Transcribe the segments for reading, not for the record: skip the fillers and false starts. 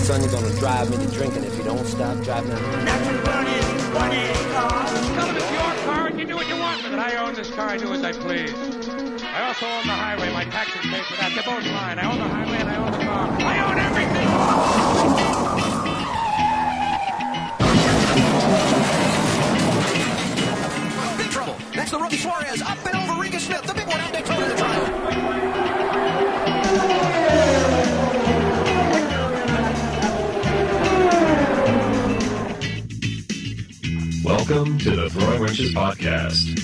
son, you're gonna drive me to drinking if you don't stop driving. Natural burning, 180 car. Tell them it's your car and you do what you want with it. I own this car, I do as I please. I also own the highway, my taxes pay for that. They're both mine. I own the highway and I own the car. I own everything! Big trouble. That's the rookie Suarez. Up and over Regan Smith. The big one out Daytona to try. Welcome to the Throwing Wrenches Podcast.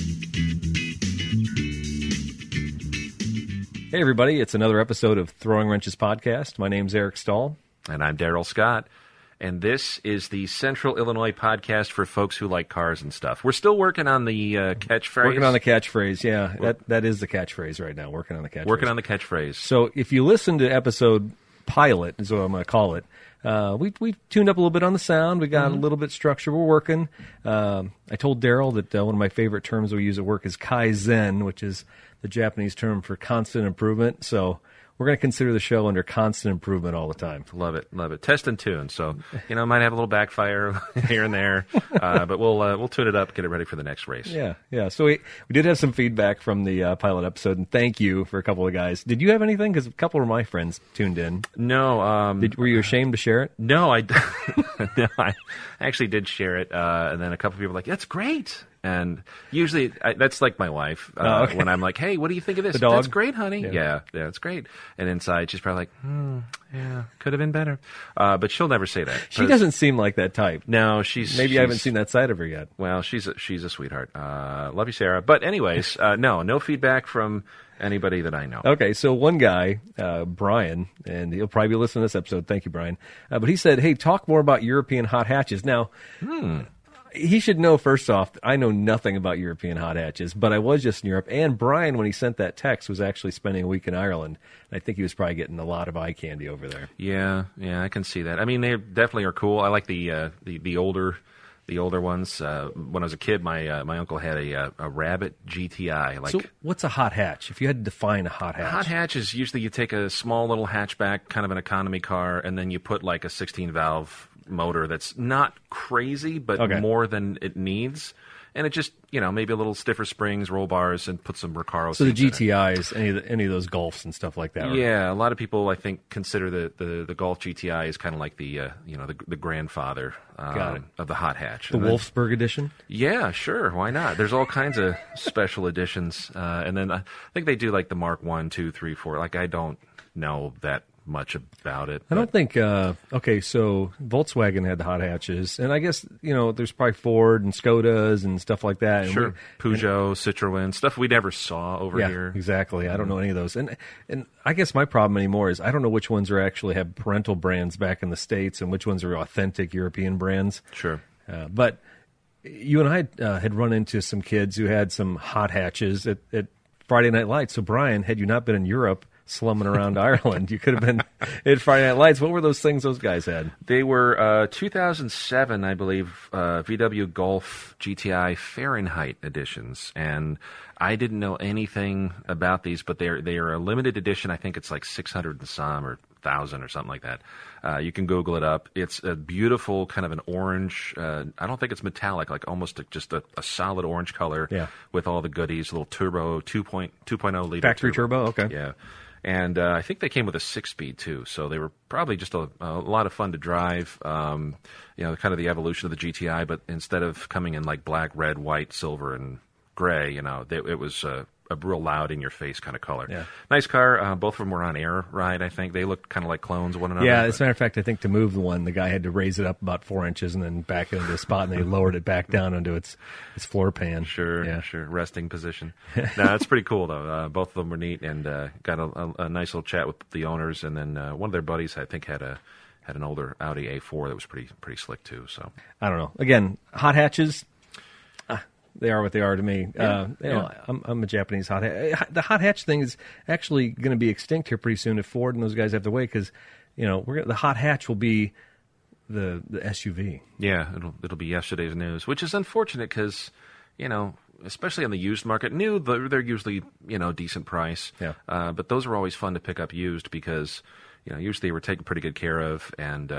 Hey, everybody. It's another episode of Throwing Wrenches Podcast. My name's Eric Stahl. And I'm Daryl Scott. And this is the Central Illinois podcast for folks who like cars and stuff. We're still working on the catchphrase. Working on the catchphrase, yeah. That is the catchphrase right now, working on the catchphrase. Working on the catchphrase. So if you listen to episode pilot, is what I'm going to call it, we tuned up a little bit on the sound. We got a little bit structure. We're working. I told Daryl that one of my favorite terms we use at work is Kaizen, which is the Japanese term for constant improvement. So we're going to consider the show under constant improvement all the time. Love it, love it. Test and tune. So, might have a little backfire here and there, but we'll tune it up, get it ready for the next race. Yeah. So we did have some feedback from the pilot episode, and thank you for a couple of guys. Did you have anything? Because a couple of my friends tuned in. No. Were you ashamed to share it? No, no, I actually did share it, and then a couple of people were like, "That's great." And usually, that's like my wife. Okay. When I'm like, "Hey, what do you think of this?" The dog? That's great, honey. Yeah, it's great. And inside, she's probably like, yeah, could have been better. But she'll never say that. She doesn't seem like that type. No, Maybe I haven't seen that side of her yet. Well, she's a sweetheart. Love you, Sarah. But anyways, no feedback from anybody that I know. Okay, so one guy, Brian, and he'll probably be listening to this episode. Thank you, Brian. But he said, "Hey, talk more about European hot hatches." Now, he should know, first off, I know nothing about European hot hatches, but I was just in Europe. And Brian, when he sent that text, was actually spending a week in Ireland. And I think he was probably getting a lot of eye candy over there. Yeah, I can see that. I mean, they definitely are cool. I like the older ones. When I was a kid, my uncle had a Rabbit GTI. So what's a hot hatch? If you had to define a hot hatch. A hot hatch is usually you take a small little hatchback, kind of an economy car, and then you put like a 16-valve motor that's not crazy, but more than it needs. And it just, maybe a little stiffer springs, roll bars, and put some Recaro So the seats in it. GTIs, any of those Golfs and stuff like that, right? Yeah, a lot of people, I think, consider the Golf GTI as kind of like the grandfather of the hot hatch. The Wolfsburg edition? Yeah, sure. Why not? There's all kinds of special editions. And then I think they do like the Mark 1, 2, 3, 4. Like, I don't know that much about it. I don't think, so Volkswagen had the hot hatches, and I guess, there's probably Ford and Skodas and stuff like that. And sure. Peugeot, Citroën, stuff we never saw over here. Exactly. I don't know any of those. And I guess my problem anymore is I don't know which ones are actually have parental brands back in the States and which ones are authentic European brands. Sure. But you and I had run into some kids who had some hot hatches at Friday Night Lights. So, Brian, had you not been in Europe slumming around Ireland, you could have been at Friday Night Lights. What were those things those guys had? They were 2007, I believe, VW Golf GTI Fahrenheit editions, and I didn't know anything about these, but they are a limited edition. I think it's like 600 and some or 1,000 or something like that. You can Google it up. It's a beautiful kind of an orange. I don't think it's metallic, like almost just a solid orange color with all the goodies, little turbo 2.0 liter factory turbo. Okay. Yeah. And I think they came with a 6-speed, too, so they were probably just a lot of fun to drive, kind of the evolution of the GTI, but instead of coming in like black, red, white, silver, and gray, it was a real loud, in-your-face kind of color. Yeah. Nice car. Both of them were on air ride, I think. They looked kind of like clones of one another. Yeah, as a matter of fact, I think to move the one, the guy had to raise it up about 4 inches and then back it into a spot, and they lowered it back down into its floor pan. Sure. Resting position. No, it's pretty cool, though. Both of them were neat, and got a nice little chat with the owners, and then one of their buddies, I think, had an older Audi A4 that was pretty slick, too. So I don't know. Again, hot hatches, they are what they are to me. I'm a Japanese hot hatch. The hot hatch thing is actually going to be extinct here pretty soon if Ford and those guys have to wait, because the hot hatch will be the SUV. Yeah, it'll be yesterday's news, which is unfortunate because especially on the used market, they're usually decent price. Yeah. But those are always fun to pick up used because usually they were taken pretty good care of, and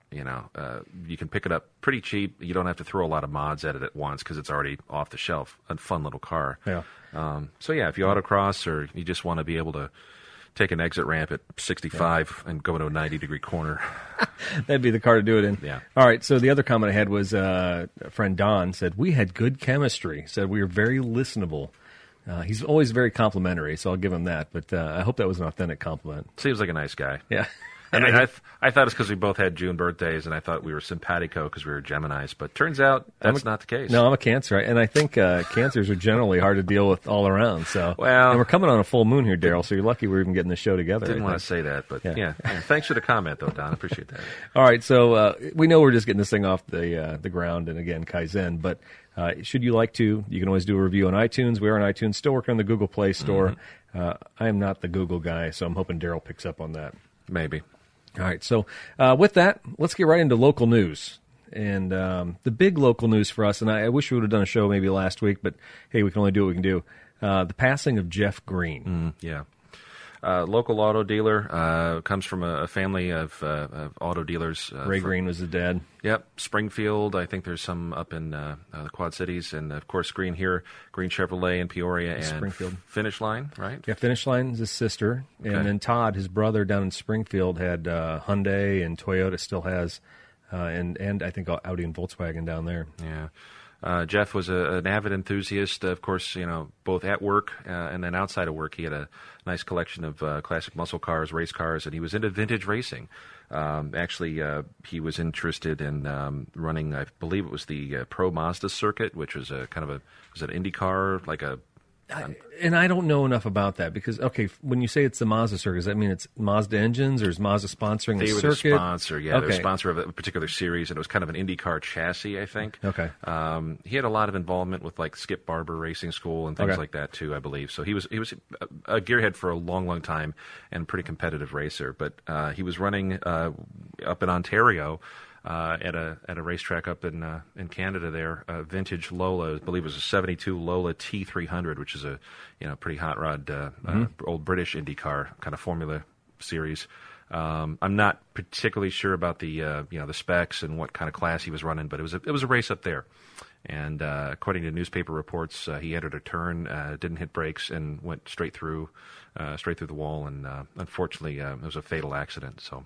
you can pick it up pretty cheap. You don't have to throw a lot of mods at it at once because it's already off the shelf. A fun little car. Yeah. So yeah, if you autocross or you just want to be able to take an exit ramp at 65 and go into a 90-degree corner, that'd be the car to do it in. Yeah. All right. So the other comment I had was a friend Don said we had good chemistry. Said we were very listenable. He's always very complimentary, so I'll give him that. But I hope that was an authentic compliment. Seems like a nice guy. Yeah. I mean, I thought it's because we both had June birthdays, and I thought we were simpatico because we were Geminis, but turns out that's not the case. No, I'm a Cancer, and I think Cancers are generally hard to deal with all around. So, well, and we're coming on a full moon here, Daryl. So you're lucky we're even getting this show together. Didn't want to say that, but yeah. Thanks for the comment, though, Don. I appreciate that. All right, so we know we're just getting this thing off the ground, and again, Kaizen, but. Should you like to, you can always do a review on iTunes. We are on iTunes, still working on the Google Play Store. I am not the Google guy, so I'm hoping Daryl picks up on that. Maybe. All right, so with that, let's get right into local news. And the big local news for us, and I wish we would have done a show maybe last week, but hey, we can only do what we can do. The passing of Jeff Green. Yeah. Local auto dealer, comes from a family of auto dealers. Ray Green was the dad. Yep, Springfield. I think there's some up in the Quad Cities, and of course Green here, Green Chevrolet in Peoria, and Springfield. Finish Line, right? Yeah, Finish Line is his sister, and then Todd, his brother, down in Springfield had Hyundai and Toyota still has, and I think Audi and Volkswagen down there. Yeah. Jeff was an avid enthusiast, of course, both at work and then outside of work. He had a nice collection of classic muscle cars, race cars, and he was into vintage racing. Actually, he was interested in running, I believe it was the Pro Mazda circuit, which was was an Indy car, like a... And I don't know enough about that because, okay, when you say it's the Mazda circuit, does that mean it's Mazda engines or is Mazda sponsoring the circuit? They were the sponsor, yeah. Okay. They were sponsor of a particular series, and it was kind of an IndyCar chassis, I think. Okay. He had a lot of involvement with like Skip Barber Racing School and things like that too, I believe. So he was a gearhead for a long, long time and a pretty competitive racer. But he was running up in Ontario. At a racetrack up in Canada there, vintage Lola, I believe it was a 72 Lola T300, which is a pretty hot rod, old British Indy car, kind of Formula Series. I'm not particularly sure about the the specs and what kind of class he was running, but it was a race up there. And according to newspaper reports, he entered a turn, didn't hit brakes, and went straight through the wall. And unfortunately, it was a fatal accident. So,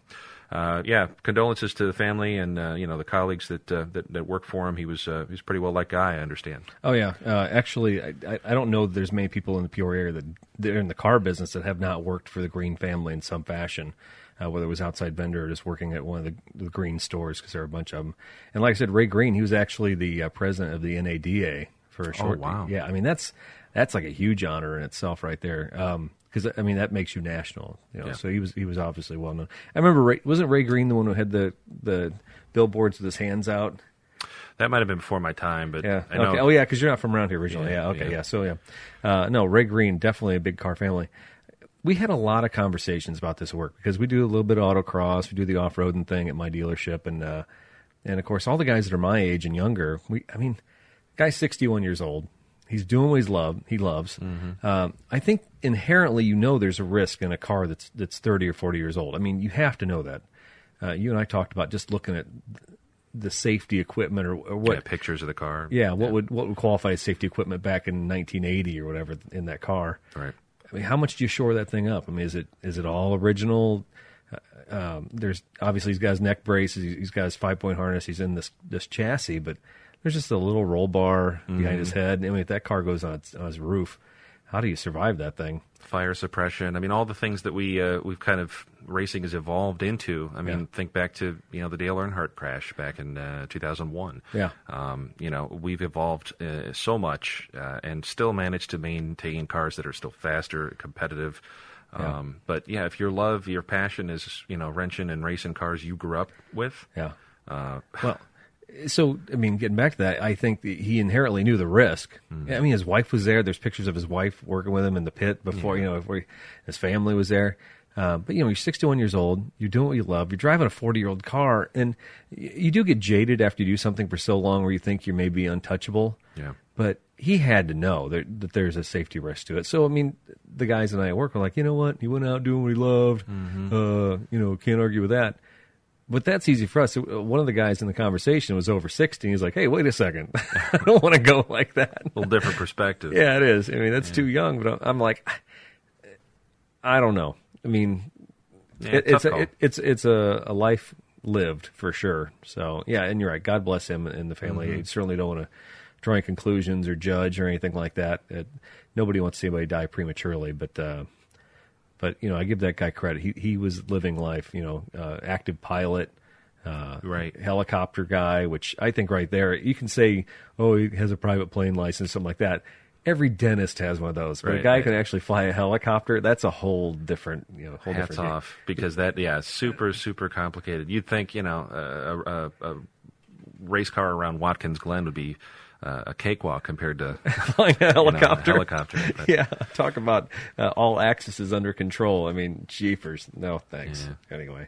condolences to the family and the colleagues that work for him. He was a pretty well liked guy, I understand. Oh yeah, actually, I don't know that there's many people in the Peoria area that they're in the car business that have not worked for the Green family in some fashion. Whether it was outside vendor or just working at one of the Green stores, because there are a bunch of them. And like I said, Ray Green, he was actually the president of the NADA for a short. Oh, wow. Yeah, I mean that's like a huge honor in itself, right there. Because I mean that makes you national. Yeah. So he was obviously well known. I remember wasn't Ray Green the one who had the billboards with his hands out? That might have been before my time, but yeah. I know. Okay. Oh yeah, because you're not from around here originally. Yeah. Okay. Yeah. So yeah. No, Ray Green, definitely a big car family. We had a lot of conversations about this work because we do a little bit of autocross, we do the off-roading thing at my dealership, and of course all the guys that are my age and younger. Guy's 61 years old. He's doing what he loves. Mm-hmm. I think inherently, there's a risk in a car that's 30 or 40 years old. I mean, you have to know that. You and I talked about just looking at the safety equipment or what. Yeah, pictures of the car. Yeah, what would qualify as safety equipment back in 1980 or whatever in that car. Right. I mean, how much do you shore that thing up? I mean, is it all original? There's obviously he's got his neck brace, he's got his 5-point harness, he's in this chassis, but there's just a little roll bar behind his head. I mean, if that car goes on his roof, how do you survive that thing? Fire suppression. I mean, all the things that we've kind of racing has evolved into. I mean, think back to the Dale Earnhardt crash back in 2001. Yeah. We've evolved so much and still managed to maintain cars that are still faster, competitive. Yeah. But yeah, if your passion is wrenching and racing cars you grew up with. Yeah. So, I mean, getting back to that, I think he inherently knew the risk. Mm-hmm. I mean, his wife was there. There's pictures of his wife working with him in the pit before, before his family was there. But, you're 61 years old, you're doing what you love, you're driving a 40-year-old car, and you do get jaded after you do something for so long where you think you're maybe untouchable. Yeah. But he had to know that there's a safety risk to it. So, the guys and I at work were like, you know what? He went out doing what he loved. Can't argue with that. But that's easy for us. One of the guys in the conversation was over 60. He's like, hey, wait a second. I don't want to go like that. A little different perspective. Yeah, it is. That's too young. But I'm like, I don't know. It's a life lived for sure. So, yeah, and you're right. God bless him and the family. You certainly don't want to draw any conclusions or judge or anything like that. Nobody wants to see anybody die prematurely, but I give that guy credit. He was living life. Active pilot, right? Helicopter guy. Which I think right there, you can say, oh, he has a private plane license, something like that. Every dentist has one of those. But a guy can actually fly a helicopter. That's a whole different, Hats off, because that, super, super complicated. You'd think, a race car around Watkins Glen would be a cakewalk compared to flying a helicopter. But. Yeah, talk about all axis is under control. Jeepers. No, thanks. Yeah. Anyway,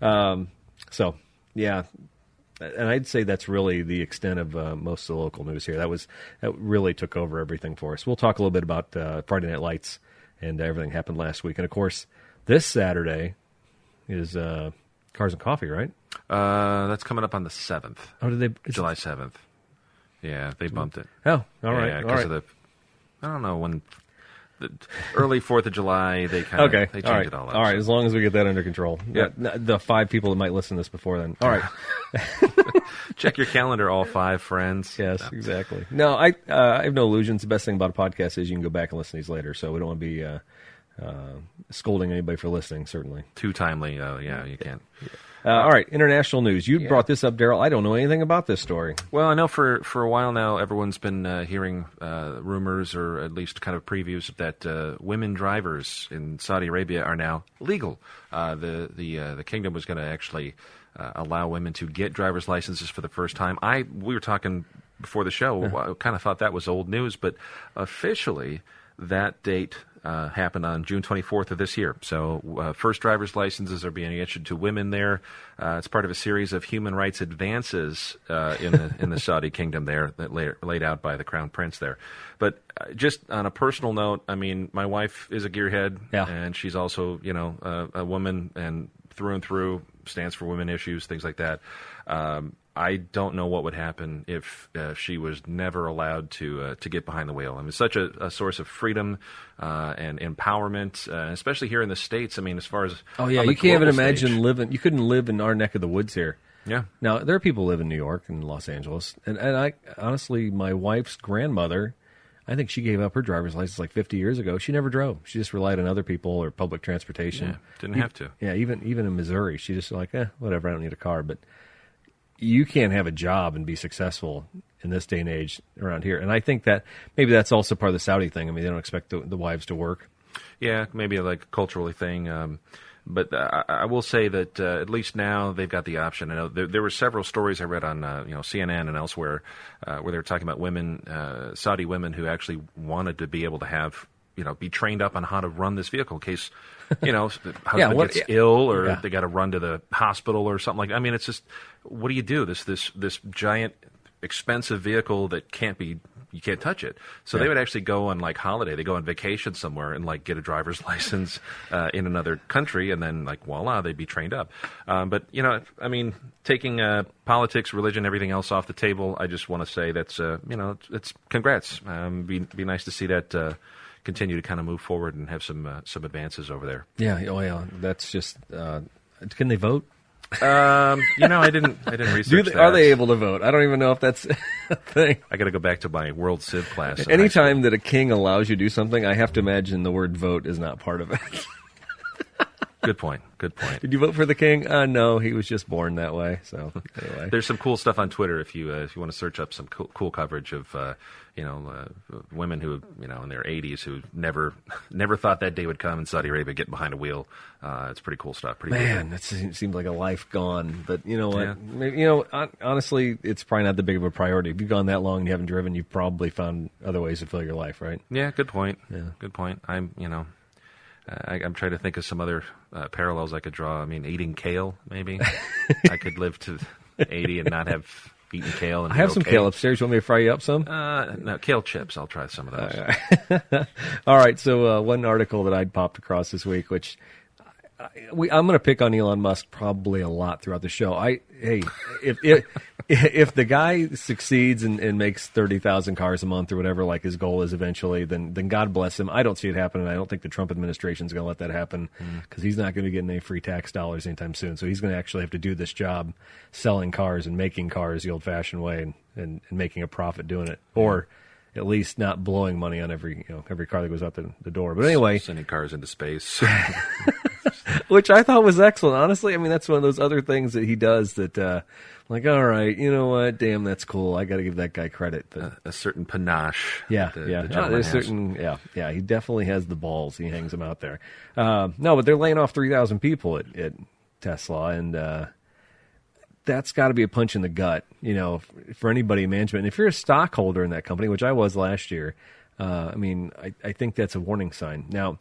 so yeah, and I'd say that's really the extent of most of the local news here. That really took over everything for us. We'll talk a little bit about Friday Night Lights and everything happened last week, and of course, this Saturday is Cars and Coffee, right? That's coming up on the 7th. Oh, did they? July 7th. Yeah, they bumped it. Oh, all right. Yeah, because of I don't know, when the early 4th of July, they kind of they changed it all up. All right, as long as we get that under control. Yeah. The 5 people that might listen to this before then. All right. Check your calendar, all 5 friends. Yes, exactly. No, I have no illusions. The best thing about a podcast is you can go back and listen to these later, so we don't want to be scolding anybody for listening, certainly. Too timely. You can't. All right, international news. You brought this up, Daryl. I don't know anything about this story. Well, I know for a while now, everyone's been hearing rumors or at least kind of previews that women drivers in Saudi Arabia are now legal. The kingdom was going to actually allow women to get driver's licenses for the first time. We were talking before the show. I kind of thought that was old news, but officially that date happened on June 24th of this year. So first driver's licenses are being issued to women there. It's part of a series of human rights advances in the Saudi kingdom there that laid out by the Crown Prince there. But just on a personal note, my wife is a gearhead, and she's also a woman and through stands for women issues, things like that. I don't know what would happen if she was never allowed to get behind the wheel. It's such a source of freedom and empowerment, especially here in the States. As far as you can't even imagine living. You couldn't live in our neck of the woods here. Yeah. Now there are people who live in New York and Los Angeles, and I honestly, my wife's grandmother, I think she gave up her driver's license like 50 years ago. She never drove. She just relied on other people or public transportation. Yeah, didn't have to. Yeah, even in Missouri, she just like, whatever, I don't need a car. But you can't have a job and be successful in this day and age around here. And I think that maybe that's also part of the Saudi thing. They don't expect the wives to work. Yeah, maybe like a culturally thing. But I will say that at least now they've got the option. I know there were several stories I read on CNN and elsewhere where they were talking about women, Saudi women who actually wanted to be able to have be trained up on how to run this vehicle in case husband gets ill or they got to run to the hospital or something like that. It's just, what do you do? This giant expensive vehicle that you can't touch it. So they would actually go on like holiday. They go on vacation somewhere and like get a driver's license in another country, and then like voila, they'd be trained up. But taking politics, religion, everything else off the table, I just want to say that's it's congrats. Be nice to see that continue to kind of move forward and have some advances over there. Yeah. That's just. Can they vote? I didn't research that. Are they able to vote? I don't even know if that's a thing. I got to go back to my World Civ class. Anytime that a king allows you to do something, I have to imagine the word vote is not part of it. Good point. Did you vote for the king? No, he was just born that way. So anyway, there's some cool stuff on Twitter if you want to search up some cool coverage of women who in their 80s who never thought that day would come in Saudi Arabia, get behind a wheel. It's pretty cool stuff. That seems like a life gone. But you know what? Yeah. Maybe, honestly, it's probably not that big of a priority. If you've gone that long and you haven't driven, you've probably found other ways to fill your life, right? Yeah, good point. Yeah, good point. I'm trying to think of some other parallels I could draw. I mean, eating kale, maybe. I could live to 80 and not have eaten kale. And I have some okay. kale upstairs. You want me to fry you up some? No, kale chips. I'll try some of those. All right. So one article that I'd popped across this week, which I'm going to pick on Elon Musk probably a lot throughout the show. If the guy succeeds and makes 30,000 cars a month or whatever, like his goal is eventually, then God bless him. I don't see it happening. I don't think the Trump administration is going to let that happen because he's not going to get any free tax dollars anytime soon. So he's going to actually have to do this job selling cars and making cars the old-fashioned way and making a profit doing it, or at least not blowing money on every car that goes out the door. But anyway, sending cars into space. Which I thought was excellent. Honestly, I mean, that's one of those other things that he does that, like, all right, you know what? Damn, that's cool. I got to give that guy credit. But, a certain panache. Yeah. There's He definitely has the balls. He hangs them out there. No, but they're laying off 3,000 people at Tesla, and that's got to be a punch in the gut, for anybody in management. And if you're a stockholder in that company, which I was last year, I think that's a warning sign. Now,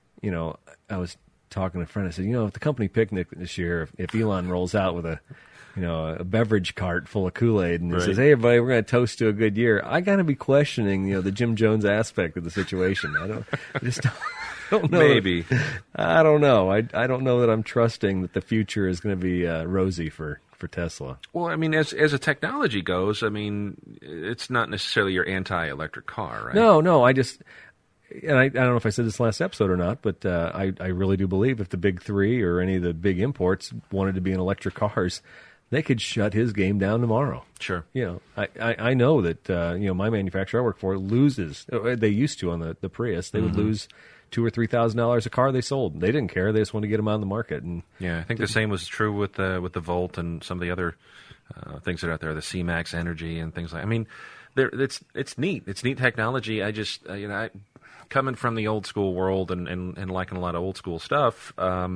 I was talking to a friend. I said, if the company picnic this year, if Elon rolls out with a beverage cart full of Kool-Aid and he says, "Hey, everybody, we're going to toast to a good year," I got to be questioning, the Jim Jones aspect of the situation. I just don't know. Maybe. I don't know. I don't know that I'm trusting that the future is going to be rosy for Tesla. Well, I mean, as a technology goes, I mean, it's not necessarily your anti-electric car, right? No. I don't know if I said this last episode or not, but I really do believe if the big three or any of the big imports wanted to be in electric cars, they could shut his game down tomorrow. Sure. I know that my manufacturer I work for loses. They used to on the Prius. They would lose $2,000 or $3,000 a car they sold. They didn't care. They just wanted to get them on the market. And yeah, I think the same was true with the Volt and some of the other things that are out there, the C-Max Energy and things like. I mean, it's neat. It's neat technology. I just coming from the old school world and liking a lot of old school stuff,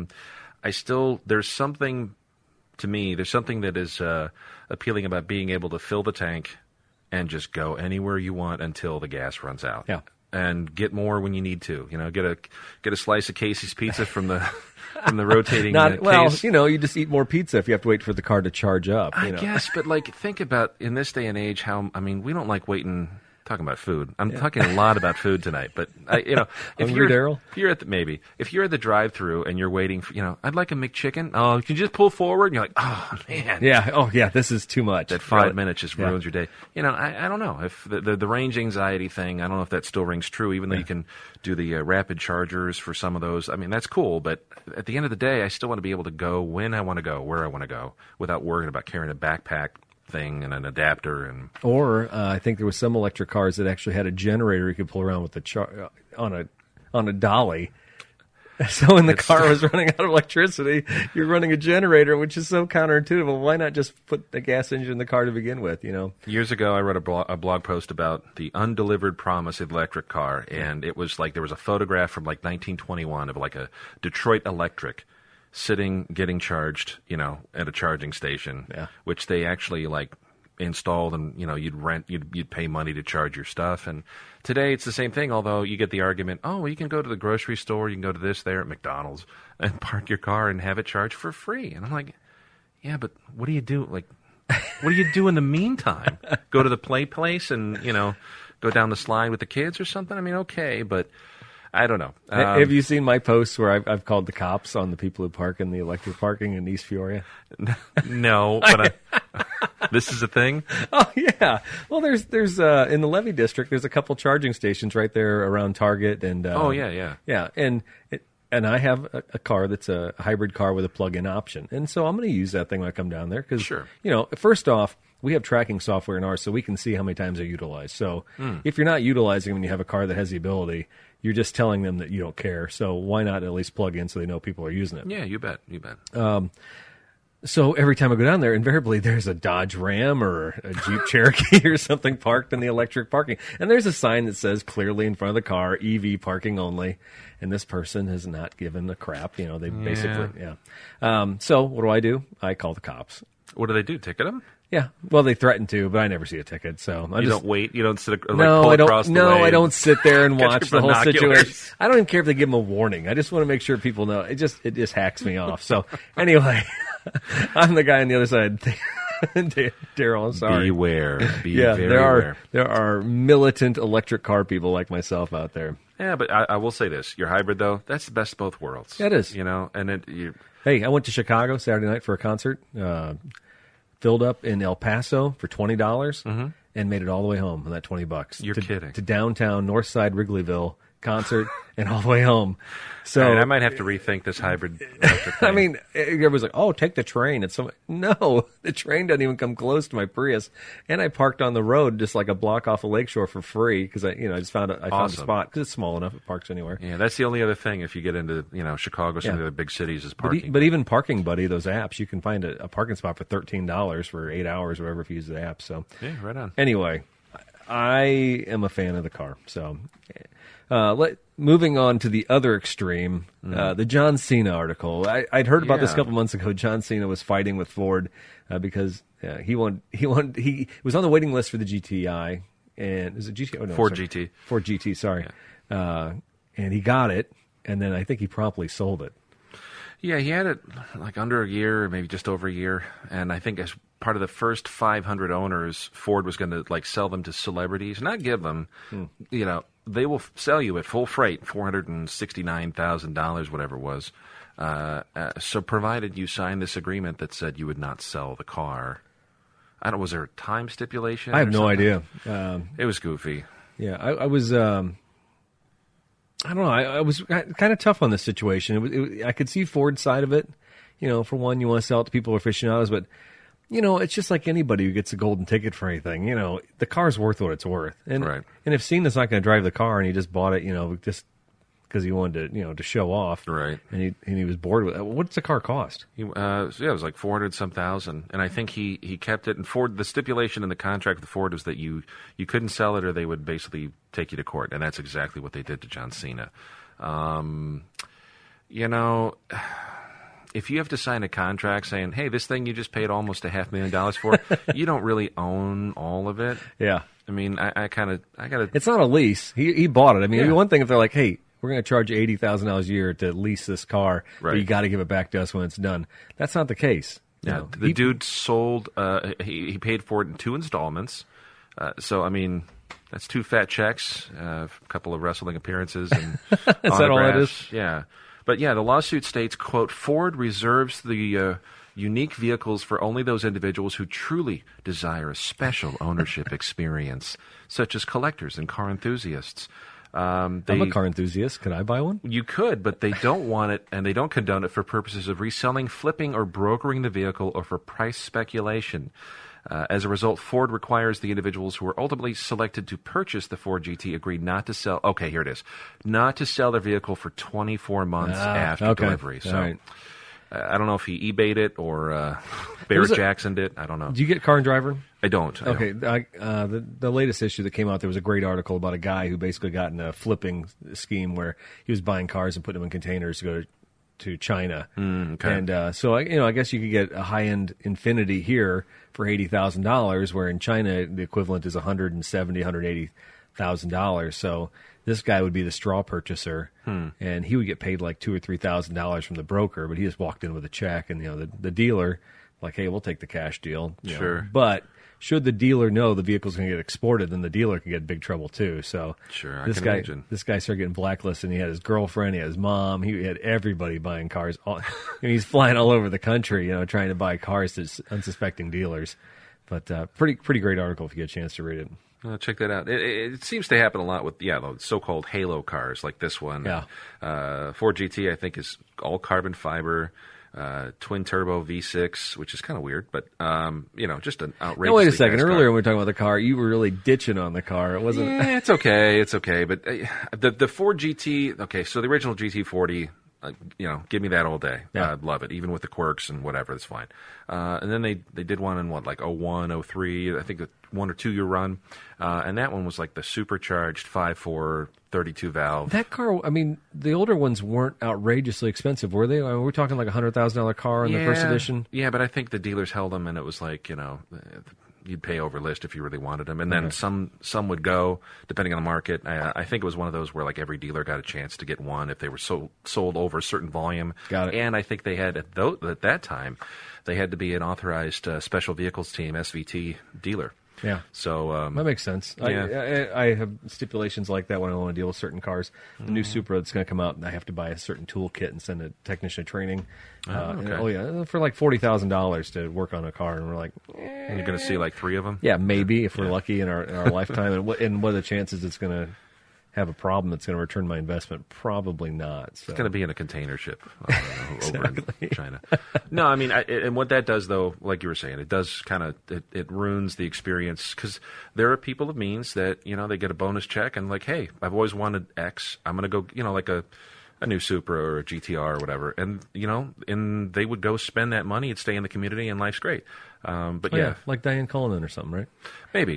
there's something to me. There's something that is appealing about being able to fill the tank and just go anywhere you want until the gas runs out. Yeah. And get more when you need to. Get a slice of Casey's pizza from the rotating case. You just eat more pizza if you have to wait for the car to charge up. I guess, but think about in this day and age we don't like waiting. Talking about food, I'm talking a lot about food tonight. But if you're at the drive-through and you're waiting for, I'd like a McChicken. Oh, can you just pull forward? And you're like, oh man, yeah, oh yeah, this is too much. That 5 minutes just ruins your day. I don't know if the range anxiety thing. I don't know if that still rings true. Even though you can do the rapid chargers for some of those. I mean, that's cool. But at the end of the day, I still want to be able to go when I want to go, where I want to go, without worrying about carrying a backpack thing and an adapter or I think there was some electric cars that actually had a generator you could pull around with the on a dolly. So when the car was running out of electricity, you're running a generator, which is so counterintuitive. Well, why not just put the gas engine in the car to begin with? Years ago, I wrote a blog post about the undelivered promise of the electric car, and it was like there was a photograph from like 1921 of like a Detroit Electric sitting, getting charged, at a charging station, which they actually installed, and you'd pay money to charge your stuff. And today it's the same thing. Although you get the argument, you can go to the grocery store, you can go to this there at McDonald's and park your car and have it charged for free. And I'm like, yeah, but what do you do? What do you do in the meantime? Go to the play place and go down the slide with the kids or something? I mean, okay, but I don't know. Have you seen my posts where I've called the cops on the people who park in the electric parking in East Peoria? No, but this is a thing? Oh, yeah. Well, there's in the Levy District, there's a couple charging stations right there around Target. And yeah. Yeah, and I have a car that's a hybrid car with a plug-in option. And so I'm going to use that thing when I come down there because, first off, we have tracking software in ours so we can see how many times they're utilized. So if you're not utilizing them and you have a car that has the ability, you're just telling them that you don't care. So why not at least plug in so they know people are using it? Yeah, you bet. So every time I go down there, invariably there's a Dodge Ram or a Jeep Cherokee or something parked in the electric parking. And there's a sign that says clearly in front of the car, EV parking only. And this person has not given a crap. They basically, So what do? I call the cops. What do they do? Ticket them? Yeah, well, they threaten to, but I never see a ticket, so You don't wait. You don't sit. Like, no, pull I don't. across the No, way I and don't sit there and get watch your the whole binoculars. situation. I don't even care if they give them a warning. I just want to make sure people know. It just hacks me off. So anyway, I'm the guy on the other side. Daryl, I'm sorry. Beware. Be Yeah, very aware. there are militant electric car people like myself out there. Yeah, but I will say this: your hybrid, though, that's the best of both worlds. Yeah, it is. You know, and Hey, I went to Chicago Saturday night for a concert. Filled up in El Paso for $20 and made it all the way home on that $20. You're kidding. To downtown North Side Wrigleyville concert and all the way home. So All right, I might have to rethink this hybrid electric thing. I mean, everybody's like, "Oh, take the train." It's no, the train doesn't even come close to my Prius. And I parked on the road just like a block off of Lakeshore for free because I just found a spot because it's small enough. It parks anywhere. Yeah, that's the only other thing if you get into Chicago, some of the other big cities is parking. But even Parking Buddy, those apps, you can find a parking spot for $13 for 8 hours, or whatever, if you use the app. So yeah, right on. Anyway, I am a fan of the car. So moving on to the other extreme, the John Cena article. I'd heard about this a couple months ago. John Cena was fighting with Ford because he was on the waiting list for the GTI, and is it GT? Oh, no, Ford sorry. GT. Ford GT. Sorry, and he got it, and then I think he promptly sold it. Yeah, he had it like under a year, maybe just over a year, and I think as part of the first 500 owners, Ford was going to like sell them to celebrities, not give them, they will sell you at full freight, $469,000, whatever it was. So provided you signed this agreement that said you would not sell the car. I don't. Was there a time stipulation? I have no something? idea. It was goofy. Yeah, I was. I don't know. I was kind of tough on this situation. I could see Ford's side of it. For one, you want to sell it to people who are aficionados, but it's just like anybody who gets a golden ticket for anything. The car's worth what it's worth, and Right. and if Cena's not going to drive the car and he just bought it, just because he wanted to, to show off, Right. And he was bored with it. What's the car cost? It was like 400-some thousand, and I think he kept it. And Ford, the stipulation in the contract with Ford was that you couldn't sell it, or they would basically take you to court, and that's exactly what they did to John Cena. If you have to sign a contract saying, "Hey, this thing you just paid almost $500,000 for," you don't really own all of it. Yeah, I mean, I got to. it's not a lease. He bought it. I mean, it'd be Yeah. one thing if they're like, "Hey, we're going to charge you $80,000 a year to lease this car, but Right. you got to give it back to us when it's done." That's not the case. Yeah, the dude sold. He paid for it in 2 installments. So I mean, that's 2 fat checks, a couple of wrestling appearances, and Is that all it autographs. Yeah, but yeah, the lawsuit states, "quote Ford reserves the unique vehicles for only those individuals who truly desire a special ownership experience, such as collectors and car enthusiasts." I'm a car enthusiast. Can I buy one? You could, but they don't want it, and they don't condone it for purposes of reselling, flipping, or brokering the vehicle, or for price speculation. As a result, Ford requires the individuals who were ultimately selected to purchase the Ford GT agree not to sell. Okay, here it is. Not to sell their vehicle for 24 months after okay. delivery. So All right. I don't know if he eBayed it or Barrett Jackson'd it. I don't know. Do you get Car and Driver? I don't. Okay, the latest issue that came out, there was a great article about a guy who basically got in a flipping scheme where he was buying cars and putting them in containers to go to China. Okay. And so I guess you could get a high-end Infiniti here for $80,000, where in China the equivalent is $170,000-$180,000. So this guy would be the straw purchaser, and he would get paid like $2,000 or $3,000 from the broker, but he just walked in with a check, and the dealer, like, hey, we'll take the cash deal. Sure. But should the dealer know the vehicle's going to get exported, then the dealer can get in big trouble too. So Sure, I this can guy, imagine. this guy started getting blacklisted. And he had his girlfriend, he had his mom, he had everybody buying cars. He's flying all over the country, trying to buy cars to unsuspecting dealers. But pretty great article if you get a chance to read it. Check that out. It seems to happen a lot with the so-called halo cars like this one. Yeah. Ford GT, I think, is all carbon fiber, twin turbo V6, which is kind of weird, but just an outrageous. Now wait a second. Earlier when we were talking about the car, you were really ditching on the car. It wasn't. Yeah, it's okay. It's okay. But the Ford GT. Okay, so the original GT40. give me that all day. Yeah. I'd love it, even with the quirks and whatever. That's fine. And then they did one in like 01, 03, I think a 1 or 2 year run, and that one was like the supercharged 5.4 32 valve. That car, I mean, the older ones weren't outrageously expensive, were they? I mean, we're talking like $100,000 car in the first edition. Yeah, but I think the dealers held them, and it was like you'd pay over list if you really wanted them, and then some would go depending on the market. I think it was one of those where like every dealer got a chance to get one if they were sold over a certain volume. Got it. And I think they had at that time they had to be an authorized special vehicles team (SVT) dealer. Yeah. So that makes sense. Yeah. I have stipulations like that when I want to deal with certain cars. The new Supra that's going to come out, and I have to buy a certain toolkit and send a technician to training. For like $40,000 to work on a car, and we're like, and you're going to see like 3 of them. yeah, maybe if we're lucky in our lifetime. And what are the chances it's going to have a problem that's going to return my investment? Probably not. So. It's going to be in a container ship over in China. No, I mean, and what that does, though, like you were saying, it does kind of it ruins the experience, because there are people of means that they get a bonus check and like, hey, I've always wanted X. I'm going to go, like a new Supra or a GTR or whatever, and and they would go spend that money and stay in the community, and life's great. But yeah, like Diane Cullinan or something, right? Maybe.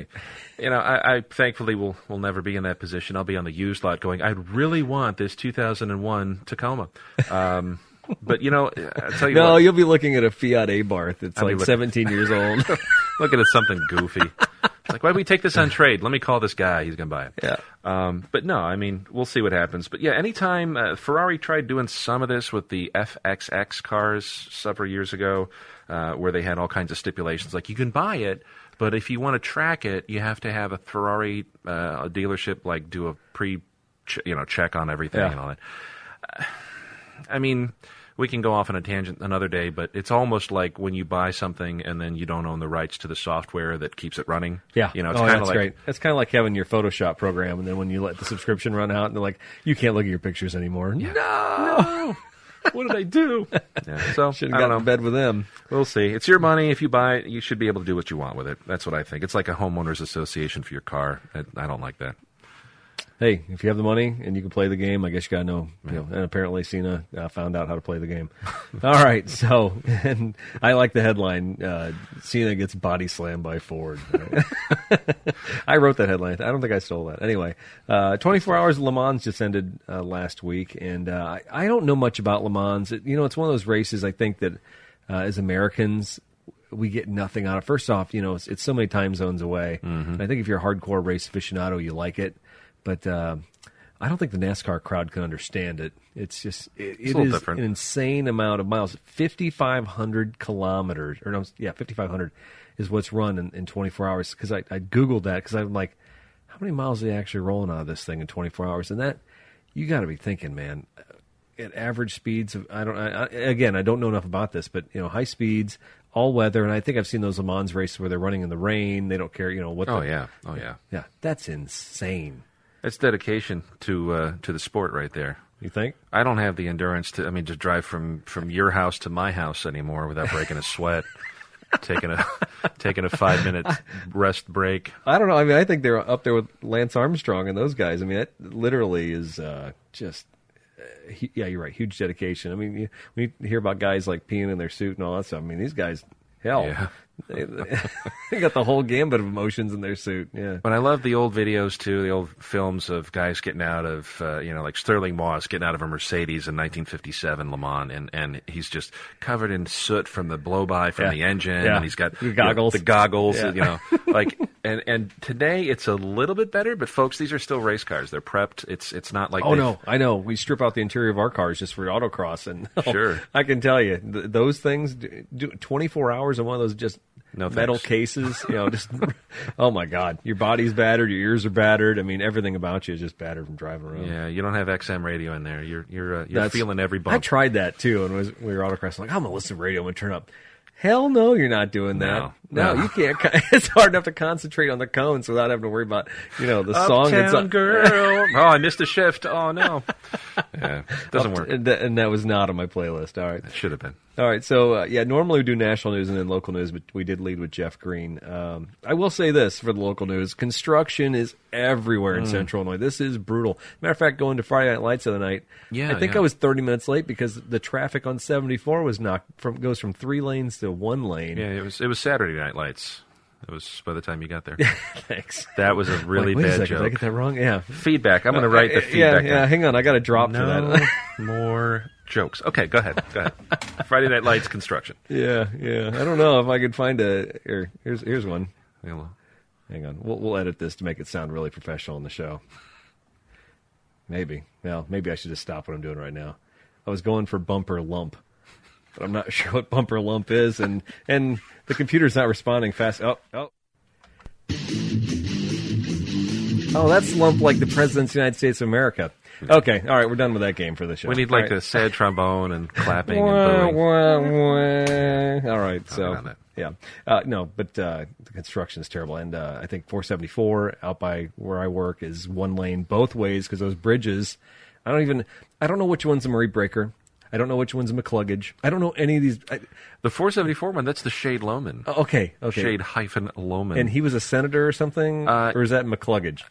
I thankfully will never be in that position. I'll be on the used lot going, I really want this 2001 Tacoma. But I'll tell you no, what, you'll be looking at a Fiat Abarth that's like 17 years old. looking at something goofy. Like, why don't we take this on trade? Let me call this guy. He's going to buy it. Yeah. But no, I mean, we'll see what happens. But yeah, anytime Ferrari tried doing some of this with the FXX cars several years ago, where they had all kinds of stipulations, like you can buy it, but if you want to track it, you have to have a Ferrari a dealership like do a check on everything and all that. I mean, we can go off on a tangent another day, but it's almost like when you buy something and then you don't own the rights to the software that keeps it running. Yeah. It's kind of like, great. It's kind of like having your Photoshop program, and then when you let the subscription run out, and they're like, you can't look at your pictures anymore. Yeah. No! What did I do? Yeah. So should have gotten in bed with them. We'll see. It's your money. If you buy it, you should be able to do what you want with it. That's what I think. It's like a homeowners association for your car. I don't like that. Hey, if you have the money and you can play the game, I guess you got to know. And apparently Cena found out how to play the game. All right, so and I like the headline: Cena gets body slammed by Ford. I wrote that headline. I don't think I stole that. Anyway, 24 Hours of Le Mans just ended last week, and I don't know much about Le Mans. It's one of those races I think that as Americans we get nothing out of. First off, it's so many time zones away. Mm-hmm. And I think if you're a hardcore race aficionado, you like it. But I don't think the NASCAR crowd can understand it. It's just it is different. An insane amount of miles. 5,500 kilometers, 5,500 is what's run in 24 hours. Because I Googled that because I'm like, how many miles are they actually rolling out of this thing in 24 hours? And that you got to be thinking, man, at average speeds of I don't know enough about this, but high speeds, all weather, and I think I've seen those Le Mans races where they're running in the rain. They don't care, what. Yeah. That's insane. It's dedication to the sport right there. You think? I don't have the endurance to drive from your house to my house anymore without breaking a sweat, taking a 5-minute rest break. I don't know. I mean, I think they're up there with Lance Armstrong and those guys. I mean, that literally is just. Yeah, you're right. Huge dedication. I mean, when you hear about guys like peeing in their suit and all that stuff, I mean, these guys, hell. Yeah. They got the whole gambit of emotions in their suit. Yeah, but I love the old videos too, the old films of guys getting out of, like Sterling Moss getting out of a Mercedes in 1957 Le Mans, and he's just covered in soot from the blow-by from the engine, and he's got the goggles, and today it's a little bit better, but folks, these are still race cars. They're prepped. It's not like no, I know. We strip out the interior of our cars just for autocross, and sure, I can tell you those things. 24 hours on one of those just. No metal cases, just oh my God, your body's battered, your ears are battered. I mean, everything about you is just battered from driving around. Yeah, you don't have XM radio in there. You're feeling every bump. I tried that too, and we were autocross. Like, I'm gonna listen to radio. I'm gonna turn up. Hell no, you're not doing that. No, you can't. It's hard enough to concentrate on the cones without having to worry about, the song that's Uptown Girl. Oh, I missed a shift. Oh, no. Yeah, doesn't work. And that was not on my playlist. All right. It should have been. All right, so normally we do national news and then local news, but we did lead with Jeff Green. I will say this for the local news: construction is everywhere in Central Illinois. This is brutal. Matter of fact, going to Friday Night Lights the other night, I think I was 30 minutes late because the traffic on 74 was goes from 3 lanes to 1 lane. Yeah, it was Saturday Night Lights. It was by the time you got there. Thanks. That was a really Wait a bad second, joke. Did I get that wrong? Yeah. Feedback. I'm going to write the feedback. Yeah, hang on. I got to drop for that. More jokes. Okay, go ahead. Friday Night Lights construction. Yeah. I don't know if I could find here's one. Hello. Hang on. We'll edit this to make it sound really professional in the show. Maybe. Well, maybe I should just stop what I'm doing right now. I was going for bumper lump, but I'm not sure what bumper lump is, and the computer's not responding fast. Oh, that's lump like the President's United States of America. Okay, all right, we're done with that game for the show. We need the sad trombone and clapping and booing. All right, so yeah, but the construction is terrible, and I think 474 out by where I work is 1 lane both ways because those bridges. I don't know which one's a Marie Breaker. I don't know which one's a McCluggage. I don't know any of these. The 474 one, that's the Shade Loman. Okay. Shade-Loman. And he was a senator or something? Or is that McCluggage?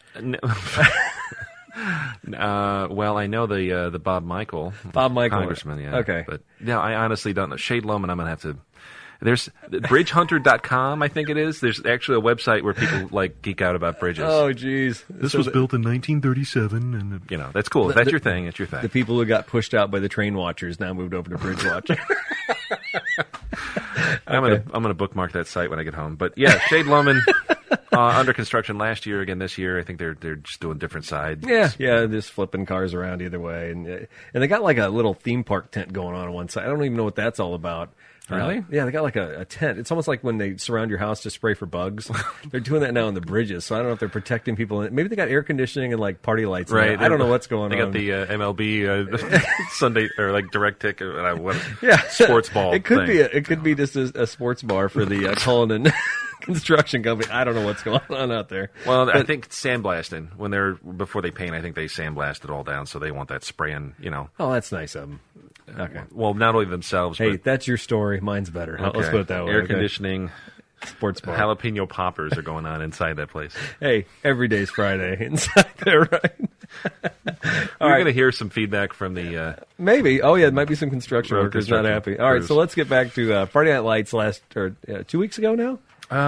Well, I know the Bob Michael. Congressman, yeah. Okay. But no, I honestly don't know. Shade Loman, I'm going to have to... There's bridgehunter.com, I think it is. There's actually a website where people geek out about bridges. Oh, geez. This was built in 1937, and that's cool. If that's your thing, it's your thing. The people who got pushed out by the train watchers now moved over to Bridge Watch. I'm gonna bookmark that site when I get home. But yeah, Shade Loman under construction last year, again this year. I think they're just doing different sides. Yeah, just flipping cars around either way, and they got like a little theme park tent going on one side. I don't even know what that's all about. Really? Yeah, they got like a tent. It's almost like when they surround your house to spray for bugs. They're doing that now on the bridges, so I don't know if they're protecting people. Maybe they got air conditioning and like party lights. Right. I don't know what's going on. They got the MLB Sunday or like direct ticket. Yeah, sports ball. It could thing. be could be just a sports bar for the Cullinan construction company. I don't know what's going on out there. Well, I think sandblasting before they paint. I think they sandblast it all down, so they want that spraying. Oh, that's nice of them. Okay. Well, not only themselves. Hey, but that's your story. Mine's better. Okay. Let's put it that way. Air conditioning, sports bar, jalapeno poppers are going on inside that place. Hey, every day's Friday inside there, right? We're going to hear some feedback from the maybe. Oh yeah, it might be some construction road workers construction not happy. All right, so let's get back to Friday Night Lights 2 weeks ago now.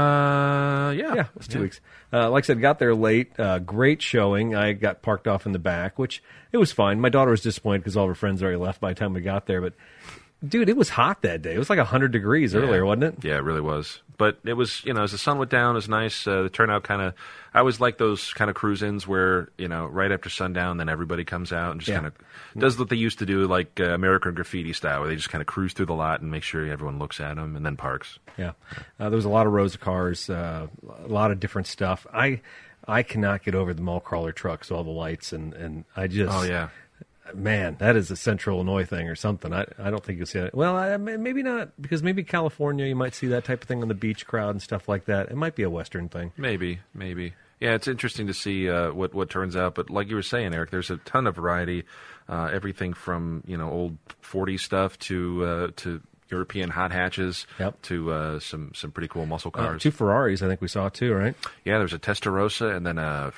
Yeah, it was 2 weeks. Like I said, got there late. Great showing. I got parked off in the back, which it was fine. My daughter was disappointed because all of her friends already left by the time we got there. But, dude, it was hot that day. It was like 100 degrees earlier, wasn't it? Yeah, it really was. But it was, as the sun went down, it was nice. The turnout I always like those kind of cruise-ins where, right after sundown, then everybody comes out and just kind of does what they used to do, like American Graffiti style, where they just kind of cruise through the lot and make sure everyone looks at them and then parks. Yeah. There was a lot of rows of cars, a lot of different stuff. I cannot get over the mall crawler trucks, all the lights, and I just... Oh, yeah. Man, that is a Central Illinois thing or something. I don't think you'll see that. Well, maybe not, because maybe California, you might see that type of thing on the beach crowd and stuff like that. It might be a Western thing. Maybe. Yeah, it's interesting to see what turns out. But like you were saying, Eric, there's a ton of variety. Everything from old 40s stuff to European hot hatches to some pretty cool muscle cars. 2 Ferraris, I think we saw too, right? Yeah, there's a Testarossa and then a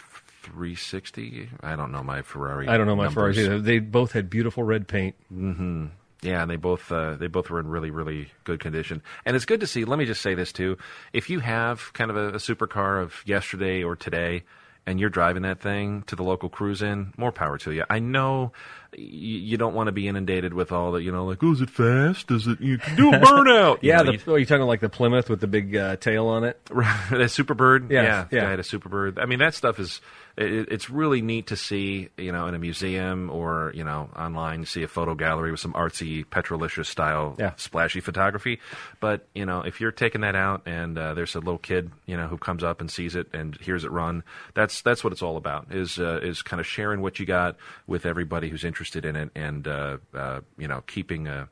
360. I don't know my Ferrari. I don't know my Ferraris either. They both had beautiful red paint. Mm-hmm. Yeah, and they both were in really, really good condition. And it's good to see. Let me just say this too: if you have kind of a supercar of yesterday or today, and you're driving that thing to the local cruise-in, more power to you. I know you don't want to be inundated with all the, is it fast? Does it you can do a burnout? Yeah, are you talking like the Plymouth with the big tail on it? The Superbird? Yeah. I had a Superbird. I mean, that stuff is... It's really neat to see, in a museum or, online, you see a photo gallery with some artsy, Petrolicious style, splashy photography. But, if you're taking that out and there's a little kid, who comes up and sees it and hears it run, that's what it's all about, is kind of sharing what you got with everybody who's interested in it and, keeping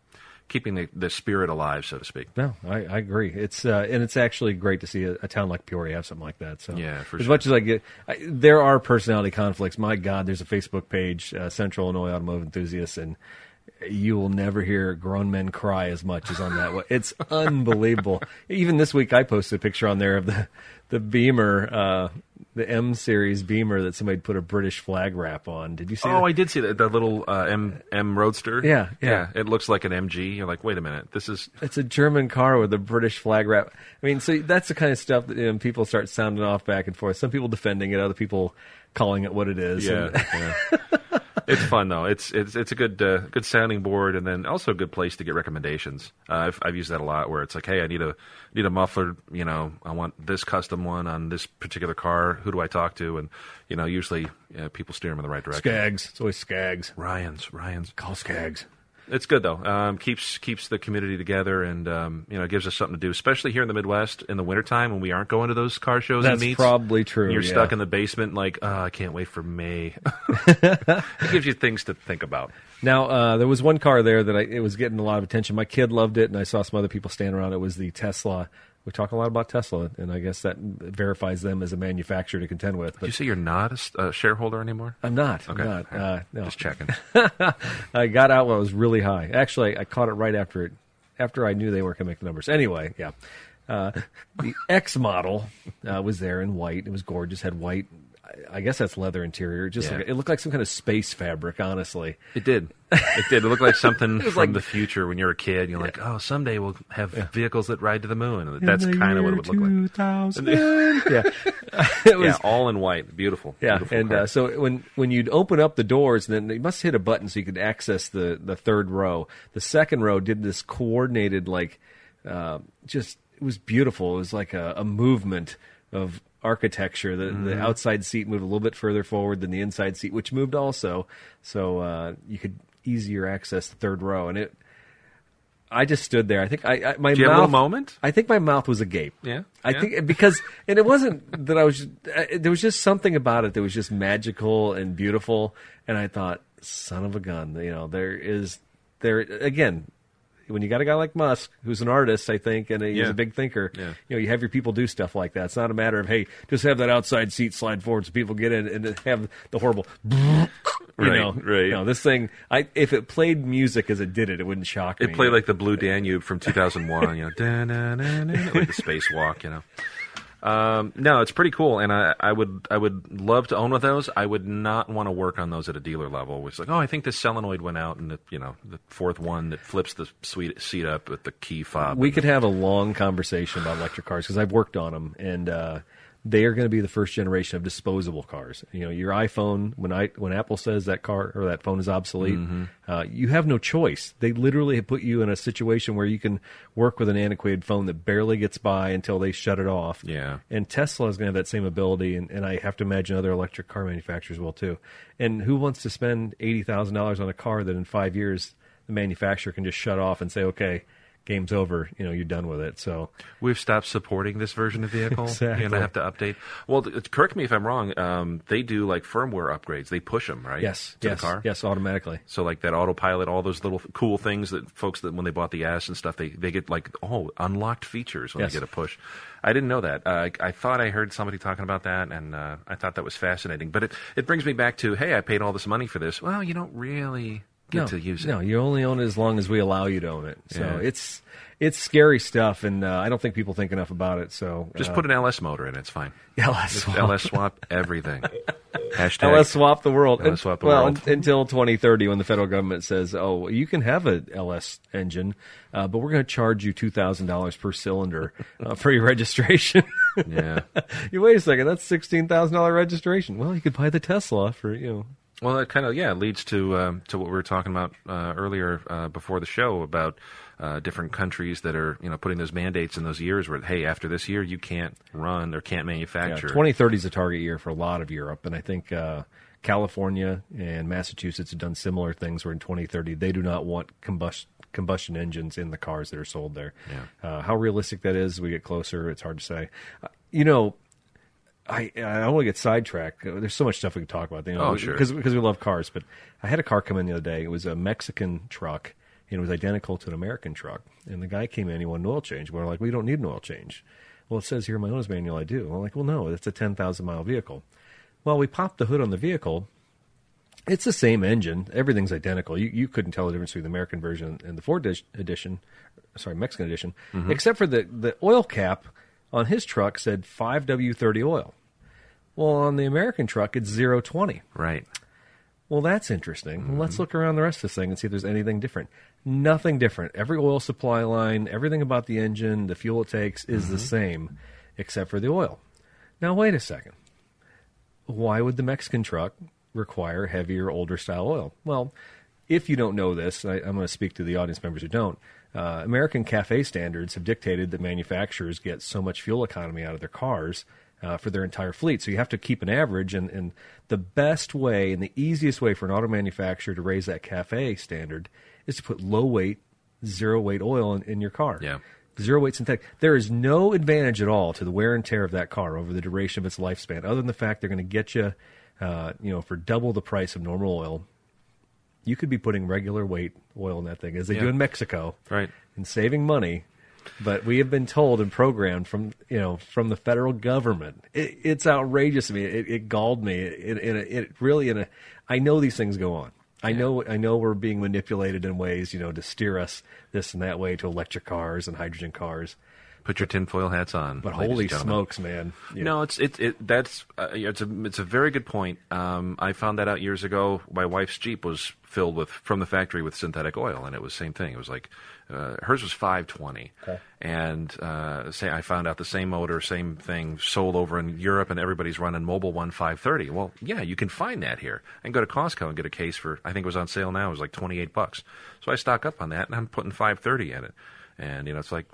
keeping the spirit alive, so to speak. No, I agree. It's and it's actually great to see a town like Peoria have something like that. So Yeah, for as sure. much as there are personality conflicts. My God, there's a Facebook page, Central Illinois Automotive Enthusiasts, and you will never hear grown men cry as much as on that one. It's unbelievable. Even this week, I posted a picture on there of the Beamer, the M Series Beamer that somebody put a British flag wrap on. Did you see that? Oh, I did see that. The little M Roadster. Yeah. It looks like an MG. You're like, wait a minute. It's a German car with a British flag wrap. I mean, so that's the kind of stuff that people start sounding off back and forth. Some people defending it, other people calling it what it is. Yeah. It's fun though. It's a good sounding board, and then also a good place to get recommendations. I've used that a lot, where it's like, hey, I need a muffler. I want this custom one on this particular car. Who do I talk to? And usually people steer them in the right direction. Skaggs. It's always Skaggs. Ryan's. Call Skaggs. It's good though. Keeps the community together, and gives us something to do, especially here in the Midwest in the wintertime when we aren't going to those car shows and That's meets. probably true. You're yeah. stuck in the basement, like, I can't wait for May. It gives you things to think about. Now, there was one car there that it was getting a lot of attention. My kid loved it, and I saw some other people standing around. It was the Tesla. We talk a lot about Tesla, and I guess that verifies them as a manufacturer to contend with. Did you say you're not a shareholder anymore? I'm not. Okay. I'm not. No. Just checking. I got out when it was really high. Actually, I caught it right after I knew they weren't going to make the numbers. Anyway, yeah. The X model was there in white. It was gorgeous. Had white. I guess that's leather interior. It looked like some kind of space fabric. Honestly, It did. It looked like something from like- the future when you're a kid. You're like, oh, someday we'll have vehicles that ride to the moon. And that's kind of what it would look like. 2000. Yeah. It was, Yeah, all in white. Beautiful. Yeah, Beautiful and car. so when you'd open up the doors, then you must hit a button so you could access the third row. The second row did this coordinated, it was beautiful. It was like a movement of architecture. The outside seat moved a little bit further forward than the inside seat, which moved also, so you could easier access the third row. And I just stood there. I think my Did you mouth. have a little moment? I think my mouth was agape. Yeah? I Yeah? think because, and it wasn't that I was. There was just something about it that was just magical and beautiful. And I thought, son of a gun, there again. When you got a guy like Musk, who's an artist, I think, and he's Yeah. a big thinker, Yeah. you have your people do stuff like that. It's not a matter of, hey, just have that outside seat slide forward so people get in and have the horrible, Right. No, this thing, if it played music as it did it wouldn't shock me. It played like the Blue Danube from 2001, da-na-na-na, like the spacewalk, No, it's pretty cool, and I would love to own one of those. I would not want to work on those at a dealer level. It's like, oh, I think this solenoid went out, and the fourth one that flips the seat up with the key fob. We could have a long conversation about electric cars because I've worked on them, and they are going to be the first generation of disposable cars. Your iPhone, when Apple says that car or that phone is obsolete, you have no choice. They literally have put you in a situation where you can work with an antiquated phone that barely gets by until they shut it off. Yeah. And Tesla is going to have that same ability, and I have to imagine other electric car manufacturers will too. And who wants to spend $80,000 on a car that in 5 years the manufacturer can just shut off and say, okay, game's over, you're done with it. So We've stopped supporting this version of vehicle. Exactly. And I have to update. Well, correct me if I'm wrong. They do like firmware upgrades. They push them, right? yes, to the car. yes, automatically. So like that autopilot, all those little cool things that folks that when they bought the S and stuff, they get like unlocked features when Yes. they get a push. I didn't know that. I thought I heard somebody talking about that, and I thought that was fascinating. But it brings me back to, hey, I paid all this money for this. Well, you don't really get to use it. No, you only own it as long as we allow you to own it. So Yeah. it's scary stuff, and I don't think people think enough about it. So Just put an LS motor in. It's fine. LS Just swap. LS swap everything. Hashtag LS swap the world. LS swap the well, world. until 2030, when the federal government says, "Oh, you can have an LS engine, but we're going to charge you $2,000 per cylinder for your registration." Yeah. You wait a second. That's $16,000 registration. Well, you could buy the Tesla for Well, that kind of leads to what we were talking about earlier before the show about different countries that are putting those mandates in those years where, hey, after this year you can't run or can't manufacture. 2030 is a target year for a lot of Europe, and I think California and Massachusetts have done similar things where in 2030 they do not want combustion engines in the cars that are sold there. Yeah. How realistic that is as we get closer, it's hard to say. I don't want to get sidetracked. There's so much stuff we can talk about. Oh, sure. Because we love cars. But I had a car come in the other day. It was a Mexican truck, and it was identical to an American truck. And the guy came in, he wanted an oil change. We're like, we don't need an oil change. Well, it says here in my owner's manual I do. I'm like, well, no, it's a 10,000-mile vehicle. Well, we popped the hood on the vehicle. It's the same engine. Everything's identical. You couldn't tell the difference between the American version and the Ford edition, Mexican edition, except for the oil cap on his truck said 5W30 oil. Well, on the American truck, it's 020. Right. Well, that's interesting. Well, let's look around the rest of this thing and see if there's anything different. Nothing different. Every oil supply line, everything about the engine, the fuel it takes is the same, except for the oil. Now, wait a second. Why would the Mexican truck require heavier, older style oil? Well, if you don't know this, I'm going to speak to the audience members who don't. American CAFE standards have dictated that manufacturers get so much fuel economy out of their cars for their entire fleet. So you have to keep an average, and the best way and the easiest way for an auto manufacturer to raise that CAFE standard is to put low-weight, zero-weight oil in your car. Yeah. Zero-weight synthetic. There is no advantage at all to the wear and tear of that car over the duration of its lifespan, other than the fact they're going to get you, for double the price of normal oil. You could be putting regular weight oil in that thing, as they do in Mexico, right, and saving money. But we have been told and programmed from the federal government. It's outrageous to me. It galled me. I know these things go on. I know we're being manipulated in ways, to steer us this and that way to electric cars and hydrogen cars. Put your tinfoil hats on. But holy smokes, man! No, it's a very good point. I found that out years ago. My wife's Jeep was filled from the factory with synthetic oil, and it was the same thing. It was like hers was 520, and I found out the same motor, same thing sold over in Europe, and everybody's running Mobil 1 530. Well, yeah, you can find that here. I can go to Costco and get a case for, I think it was on sale now. It was like $28. So I stock up on that, and I'm putting 530 in it, and it's like,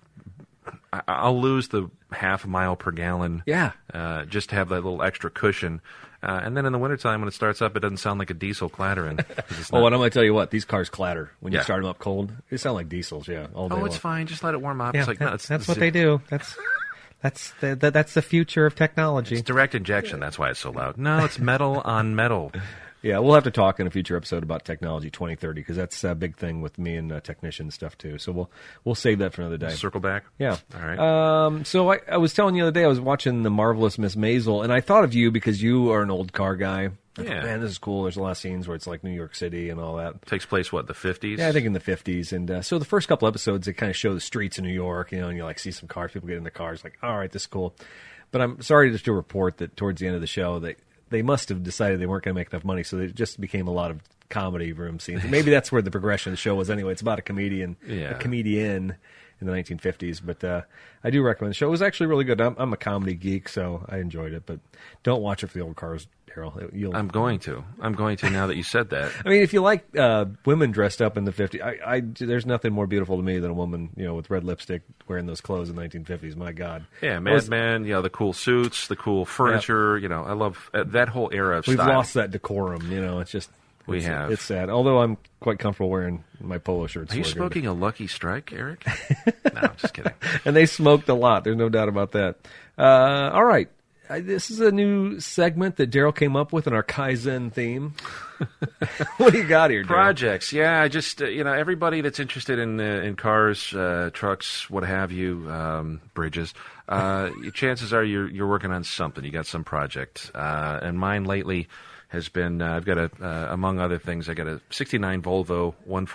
I'll lose the half a mile per gallon just to have that little extra cushion. And then in the wintertime, when it starts up, it doesn't sound like a diesel clattering. Well, I'm going to tell you what, these cars clatter. When you start them up cold, they sound like diesels, all day long. It's fine. Just let it warm up. Yeah, it's like, that's what they do. That's the future of technology. It's direct injection. That's why it's so loud. No, it's metal on metal. Yeah, we'll have to talk in a future episode about Technology 2030, because that's a big thing with me and technician stuff too. So we'll save that for another day. Circle back. Yeah. All right. So I was telling you the other day, I was watching The Marvelous Miss Maisel, and I thought of you because you are an old car guy. I thought, man, this is cool. There's a lot of scenes where it's like New York City and all that. Takes place, what, the 50s? Yeah, I think in the 50s. And so the first couple episodes, they kind of show the streets of New York, and you like see some cars, people get in the cars, like, all right, this is cool. But I'm sorry just to report that towards the end of the show, they must have decided they weren't going to make enough money, so it just became a lot of comedy room scenes. Maybe that's where the progression of the show was anyway. It's about a comedian in the 1950s. But I do recommend the show. It was actually really good. I'm a comedy geek, so I enjoyed it. But don't watch it for the old cars, Daryl. I'm going to now that you said that. I mean, if you like women dressed up in the 50s, there's nothing more beautiful to me than a woman, with red lipstick wearing those clothes in the 1950s. My God. Yeah, Mad Men, the cool suits, the cool furniture. Yeah. I love that whole era of We've style. lost that decorum. It's just... It's sad. Although I'm quite comfortable wearing my polo shirts. Are you smoking a Lucky Strike, Eric? No, I'm just kidding. And they smoked a lot. There's no doubt about that. All right. This is a new segment that Daryl came up with in our Kaizen theme. What do you got here, Daryl? Projects. Yeah, I just, everybody that's interested in cars, trucks, what have you, bridges, chances are you're working on something. You got some project. And mine lately has been, I've got among other things, I got a 69 Volvo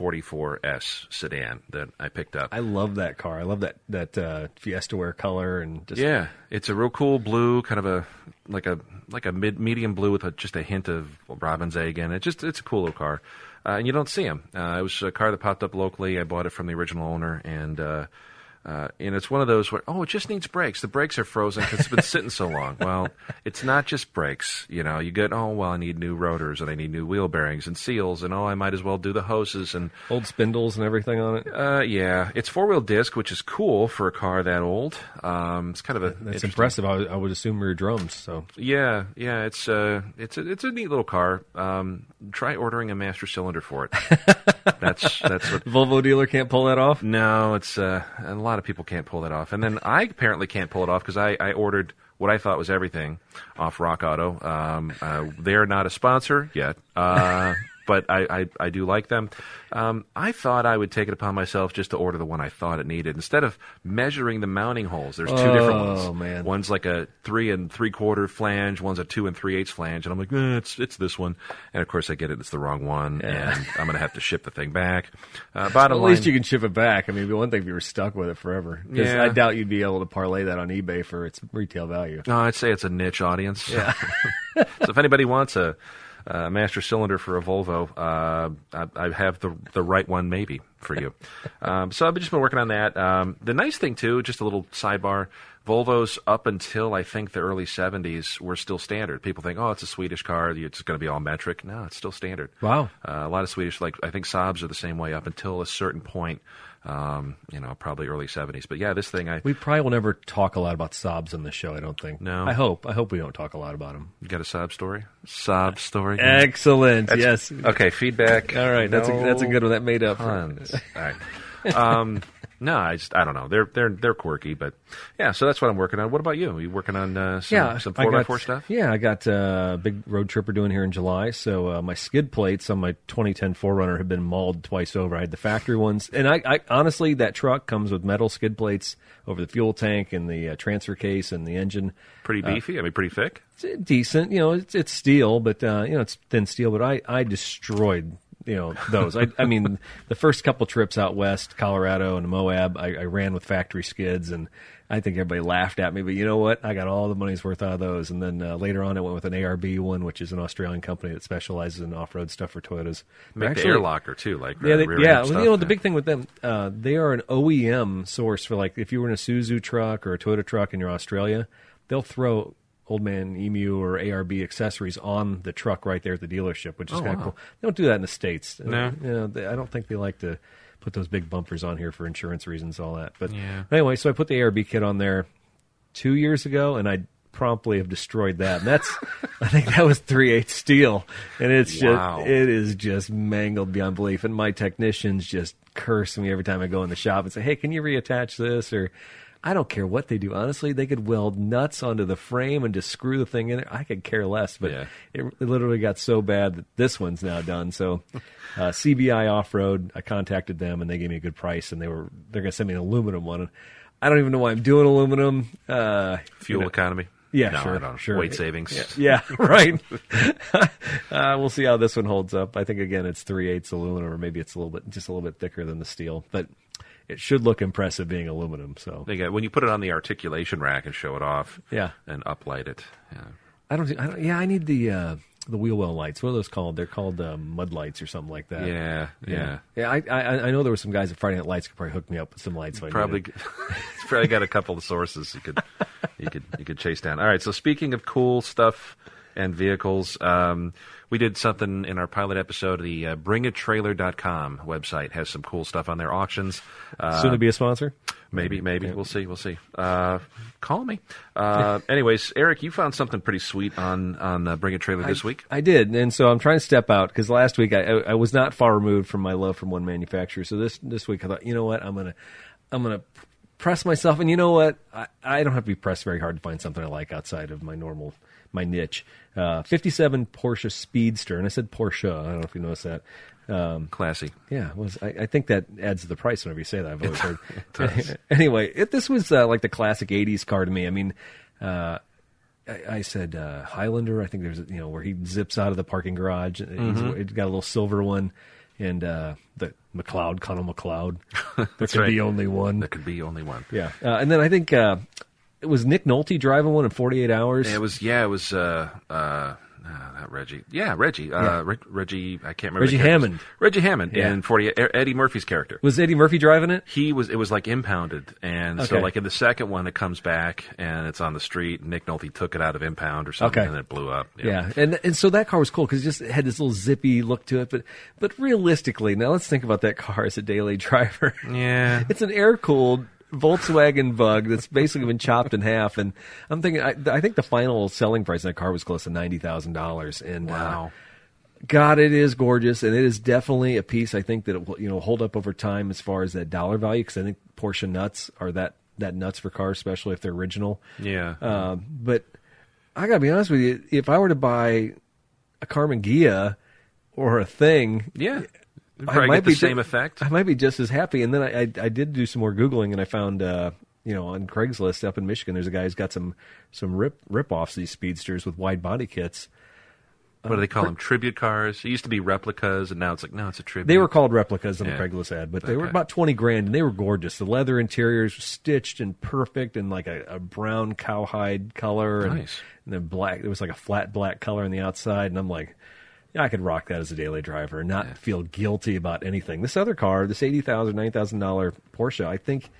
144S sedan that I picked up. I love that car. I love that Fiesta-ware color. And just... Yeah, it's a real cool blue, kind of like a medium blue with just a hint of robin's egg in it. It's a cool little car. And you don't see them. It was a car that popped up locally. I bought it from the original owner, and it's one of those where, it just needs brakes. The brakes are frozen because it's been sitting so long. Well, it's not just brakes. You get, I need new rotors, and I need new wheel bearings and seals, and I might as well do the hoses and old spindles and everything on it. Yeah, it's 4-wheel disc, which is cool for a car that old. It's kind of that's impressive. I would assume your drums. So yeah, it's a neat little car. Try ordering a master cylinder for it. That's what Volvo dealer can't pull that off. No, it's a lot of people can't pull that off. And then I apparently can't pull it off because I ordered what I thought was everything off Rock Auto. They're not a sponsor yet, but but I do like them. I thought I would take it upon myself just to order the one I thought it needed. Instead of measuring the mounting holes, there's two different ones. Oh, man. One's like a 3 3/4 flange, one's a 2 3/8 flange, and I'm like, it's this one. And of course I get it, it's the wrong one, and I'm going to have to ship the thing back. Bottom At line, least you can ship it back. I mean, it'd be one thing if you were stuck with it forever. Because Yeah. I doubt you'd be able to parlay that on eBay for its retail value. No, I'd say it's a niche audience. Yeah. So if anybody wants a master cylinder for a Volvo, I have the right one maybe for you. So I've just been working on that. The nice thing, too, just a little sidebar, Volvos up until I think the early 70s were still standard. People think, it's a Swedish car, it's going to be all metric. No, it's still standard. Wow. A lot of Swedish, like I think Saabs are the same way up until a certain point, probably early 70s. But yeah, this thing We probably will never talk a lot about Saabs on this show, I don't think. No. I hope we don't talk a lot about them. You got a Saab story? Saab story? Excellent. Yes. Okay, feedback. All right. That's a good one. That made up. Tons. All right. No, I don't know. They're quirky, but yeah. So that's what I'm working on. What about you? Are you working on some 4x4 stuff? Yeah, I got a big road trip we're doing here in July. So my skid plates on my 2010 4Runner have been mauled twice over. I had the factory ones, and I honestly, that truck comes with metal skid plates over the fuel tank and the transfer case and the engine. Pretty beefy. Pretty thick. It's decent. It's steel, but it's thin steel. But I destroyed those. I mean, the first couple trips out west, Colorado and Moab, I ran with factory skids, and I think everybody laughed at me. But you know what? I got all the money's worth out of those. And then later on, I went with an ARB one, which is an Australian company that specializes in off-road stuff for Toyotas. Make the air locker, too. The big thing with them, they are an OEM source for, like, if you were in a Suzu truck or a Toyota truck and you're Australia, they'll throw Old Man Emu or ARB accessories on the truck right there at the dealership, which is kind of cool. They don't do that in the States. No. I don't think they like to put those big bumpers on here for insurance reasons, all that. But anyway, so I put the ARB kit on there 2 years ago, and I promptly have destroyed that. And that's, I think that was 3/8 steel, and it is just mangled beyond belief. And my technicians just curse me every time I go in the shop and say, "Hey, can you reattach this?" Or I don't care what they do. Honestly, they could weld nuts onto the frame and just screw the thing in there. I could care less, but it literally got so bad that this one's now done. So CBI Off-Road, I contacted them, and they gave me a good price, and they're going to send me an aluminum one. I don't even know why I'm doing aluminum. Fuel economy. Yeah, no, sure, I don't. sure. Weight savings. Yeah, right. We'll see how this one holds up. I think, again, it's 3/8 aluminum, or maybe it's a little bit thicker than the steel, but it should look impressive being aluminum. So when you put it on the articulation rack and show it off, and uplight it. Yeah. I need the wheel well lights. What are those called? They're called mud lights or something like that. Yeah. I know there were some guys at Friday Night Lights could probably hook me up with some lights. It's probably got a couple of sources you could chase down. All right. So speaking of cool stuff and vehicles, we did something in our pilot episode. The bringatrailer.com website has some cool stuff on their auctions. Soon to be a sponsor? Maybe. Yeah. We'll see. Call me. Anyways, Eric, you found something pretty sweet on Bring a Trailer this week. I did, and so I'm trying to step out because last week I was not far removed from my love from one manufacturer. So this week I thought, you know what, I'm gonna press myself, and you know what, I don't have to be pressed very hard to find something I like outside of my niche. 57 Porsche Speedster, and I said Porsche. I don't know if you noticed that. Classy. Yeah, I think that adds to the price whenever you say that. I've always heard. Anyway, this was like the classic 80s car to me. I mean, I said Highlander. I think there's where he zips out of the parking garage. He's got a little silver one, and the McLeod, Connell McLeod. There could be only one. There could be only one. Yeah, and then I think it was Nick Nolte driving one in 48 hours. It was not Reggie. Yeah, Reggie. Reggie. I can't remember. Reggie Hammond. Reggie Hammond in 48. Eddie Murphy's character. Was Eddie Murphy driving it? It was like impounded, and so like in the second one, it comes back and it's on the street. Nick Nolte took it out of impound or something, and it blew up. Yeah, and so that car was cool because it just had this little zippy look to it. But realistically, now let's think about that car as a daily driver. Yeah, it's an air-cooled Volkswagen Bug that's basically been chopped in half, and I'm thinking I think the final selling price of that car was close to $90,000. And wow, God, it is gorgeous, and it is definitely a piece I think that it will hold up over time as far as that dollar value, because I think Porsche nuts are that nuts for cars, especially if they're original. Yeah, but I gotta be honest with you, if I were to buy a Carmen Ghia or a thing, Yeah. I Probably might get the be same effect. I might be just as happy. And then I did do some more Googling, and I found on Craigslist up in Michigan, there's a guy who's got some rip-offs of these speedsters with wide body kits. What do they call them? Tribute cars? It used to be replicas, and now it's like, no, it's a tribute. They were called replicas on the Yeah. Craigslist ad, but they were Okay. about $20,000, and they were gorgeous. The leather interiors were stitched and perfect, and like a brown cowhide color, Nice. and then black. It was like a flat black color on the outside, and I'm like, yeah, I could rock that as a daily driver and not feel guilty about anything. This other car, this $80,000, $90,000 Porsche, I think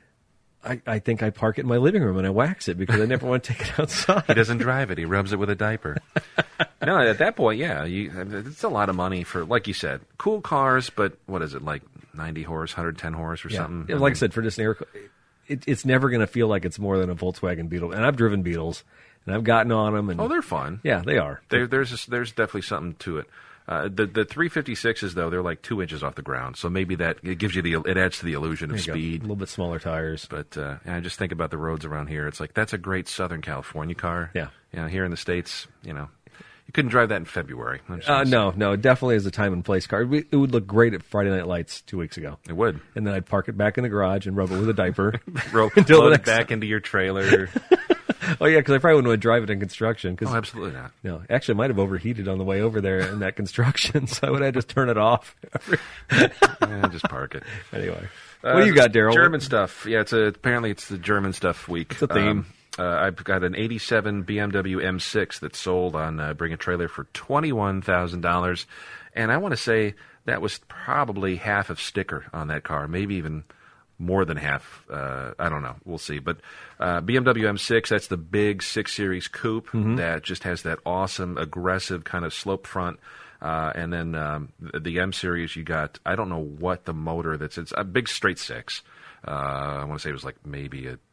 I park it in my living room and I wax it because I never want to take it outside. He doesn't drive it. He rubs it with a diaper. No, at that point, yeah, it's a lot of money for, like you said, cool cars, but what is it, like 90 horse, 110 horse or something? Yeah, like I said, for just an air, it's never going to feel like it's more than a Volkswagen Beetle. And I've driven Beetles, and I've gotten on them. And, Oh, they're fun. yeah, they are. There's definitely something to it. The 356s though, they're like 2 inches off the ground, so maybe that it gives you it adds to the illusion of There you go. speed. A little bit smaller tires. But I just think about the roads around here. It's like that's a great Southern California car. Yeah. Here in the States, you couldn't drive that in February. I'm just gonna say. No, it definitely is a time and place car. It would look great at Friday Night Lights 2 weeks ago. It would. And then I'd park it back in the garage and rub it with a diaper. Load Until the it next back into your trailer. Oh, yeah, because I probably wouldn't want to drive it in construction. Oh, absolutely not. No, actually, I might have overheated on the way over there in that construction, so I would have just turn it off. Yeah, just park it. Anyway, what do you got, Daryl? German stuff. Yeah, apparently it's the German stuff week. It's a theme. I've got an '87 BMW M6 that sold on Bring a Trailer for $21,000, and I want to say that was probably half of sticker on that car, maybe even more than half. I don't know. We'll see. But BMW M6, that's the big 6 Series coupe that just has that awesome, aggressive kind of slope front. And then the M Series, you got, I don't know what the motor it's a big straight 6. I want to say it was like maybe a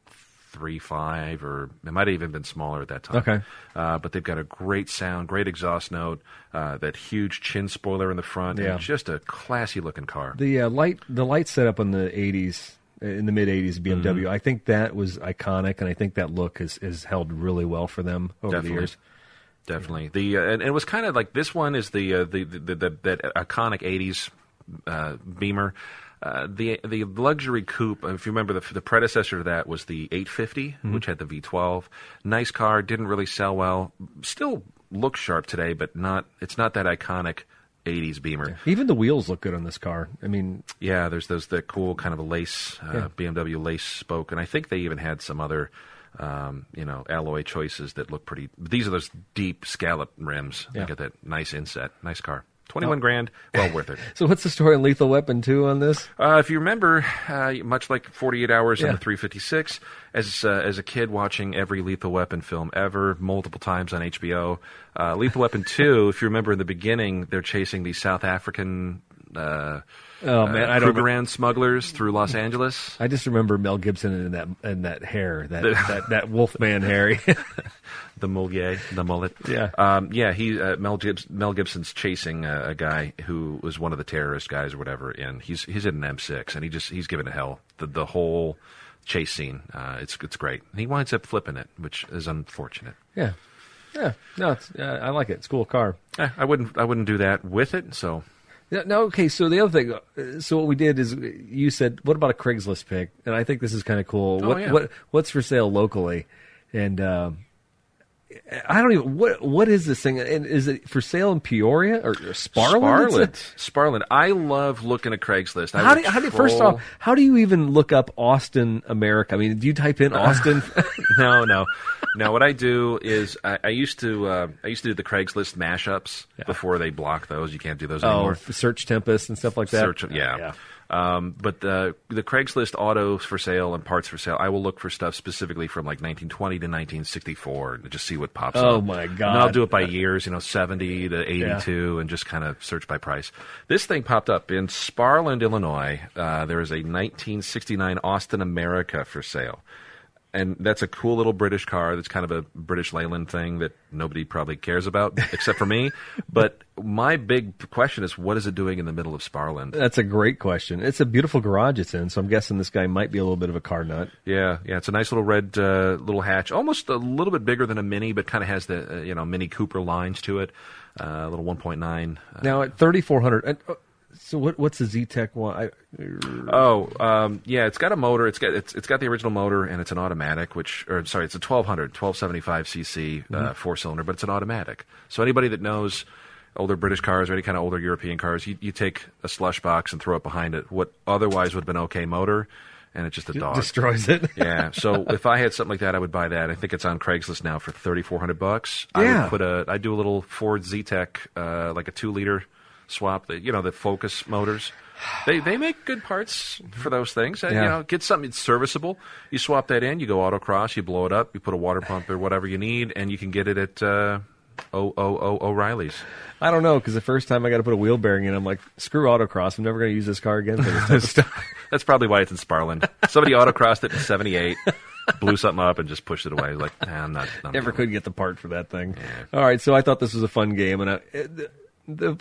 3.5, or it might have even been smaller at that time. Okay. But they've got a great sound, great exhaust note, that huge chin spoiler in the front, Yeah. and just a classy looking car. The light setup in the 80s, in the mid-80s BMW, I think that was iconic, and I think that look has held really well for them over the years. Definitely. And it was kind of like, this one is the that iconic 80s Beamer. The luxury coupe, if you remember, the predecessor to that was the 850, which had the V12. Nice car, didn't really sell well. Still looks sharp today, but it's not that iconic 80s Beamer. Even the wheels look good on this car. I mean, Yeah, there's that cool kind of a lace, BMW lace spoke, and I think they even had some other alloy choices that look pretty. These are those deep scallop rims. Yeah. They got that nice inset, nice car. $21,000, well worth it. so what's the story on Lethal Weapon 2 on this? If you remember, much like 48 Hours Yeah. on the 356, as a kid watching every Lethal Weapon film ever, multiple times on HBO, Lethal Weapon 2, if you remember in the beginning, they're chasing these South African Oh man, I don't. Krugerrand smugglers through Los Angeles. I just remember Mel Gibson and that hair, that Wolfman hair. The mullet. Yeah. He Mel Gibson's chasing a guy who was one of the terrorist guys or whatever, and he's in an M6, and he's giving it hell. The whole chase scene, it's great. And he winds up flipping it, which is unfortunate. Yeah. No, I like it. It's a cool car. I wouldn't do that with it. So No, okay, so the other thing, so what we did is you said, what about a Craigslist pick? And I think this is kind of cool. What's for sale locally? And I don't even, what is this thing? And is it for sale in Peoria or Sparland? Sparland. I love looking at Craigslist. First off, how do you even look up Austin, America? I mean, do you type in Austin? No. What I do is I used to do the Craigslist mashups before they block those. You can't do those anymore. Search Tempest and stuff like that. Yeah. But the Craigslist autos for sale and parts for sale, I will look for stuff specifically from like 1920 to 1964 and just see what pops up. Oh my God. And I'll do it by years, 70 to 82, and just kind of search by price. This thing popped up in Sparland, Illinois. There is a 1969 Austin America for sale. And that's a cool little British car. That's kind of a British Leyland thing that nobody probably cares about except for me. But my big question is, what is it doing in the middle of Sparland? That's a great question. It's a beautiful garage it's in, so I'm guessing this guy might be a little bit of a car nut. Yeah. It's a nice little red little hatch, almost a little bit bigger than a Mini, but kind of has the Mini Cooper lines to it. A little 1.9. Now at 3,400. So what's the Z-Tech one? It's got a motor. It's got the original motor, and it's an automatic. It's a 1275 cc 4-cylinder, but it's an automatic. So anybody that knows older British cars or any kind of older European cars, you take a slush box and throw it behind it. What otherwise would have been okay motor, and it's just a dog. Destroys it. Yeah. So if I had something like that, I would buy that. I think it's on Craigslist now for $3,400. Yeah. I'd do a little Ford Z-Tech, like a 2-liter swap. The Focus motors. They make good parts for those things. And, get something that's serviceable. You swap that in. You go autocross. You blow it up. You put a water pump or whatever you need, and you can get it at O'Reilly's. I don't know, because the first time I got to put a wheel bearing in, I'm like, screw autocross. I'm never going to use this car again for this type of stuff. That's probably why it's in Sparland. Somebody autocrossed it in '78, blew something up, and just pushed it away. Like, I'm not. Never could get the part for that thing. Yeah. All right, so I thought this was a fun game, and the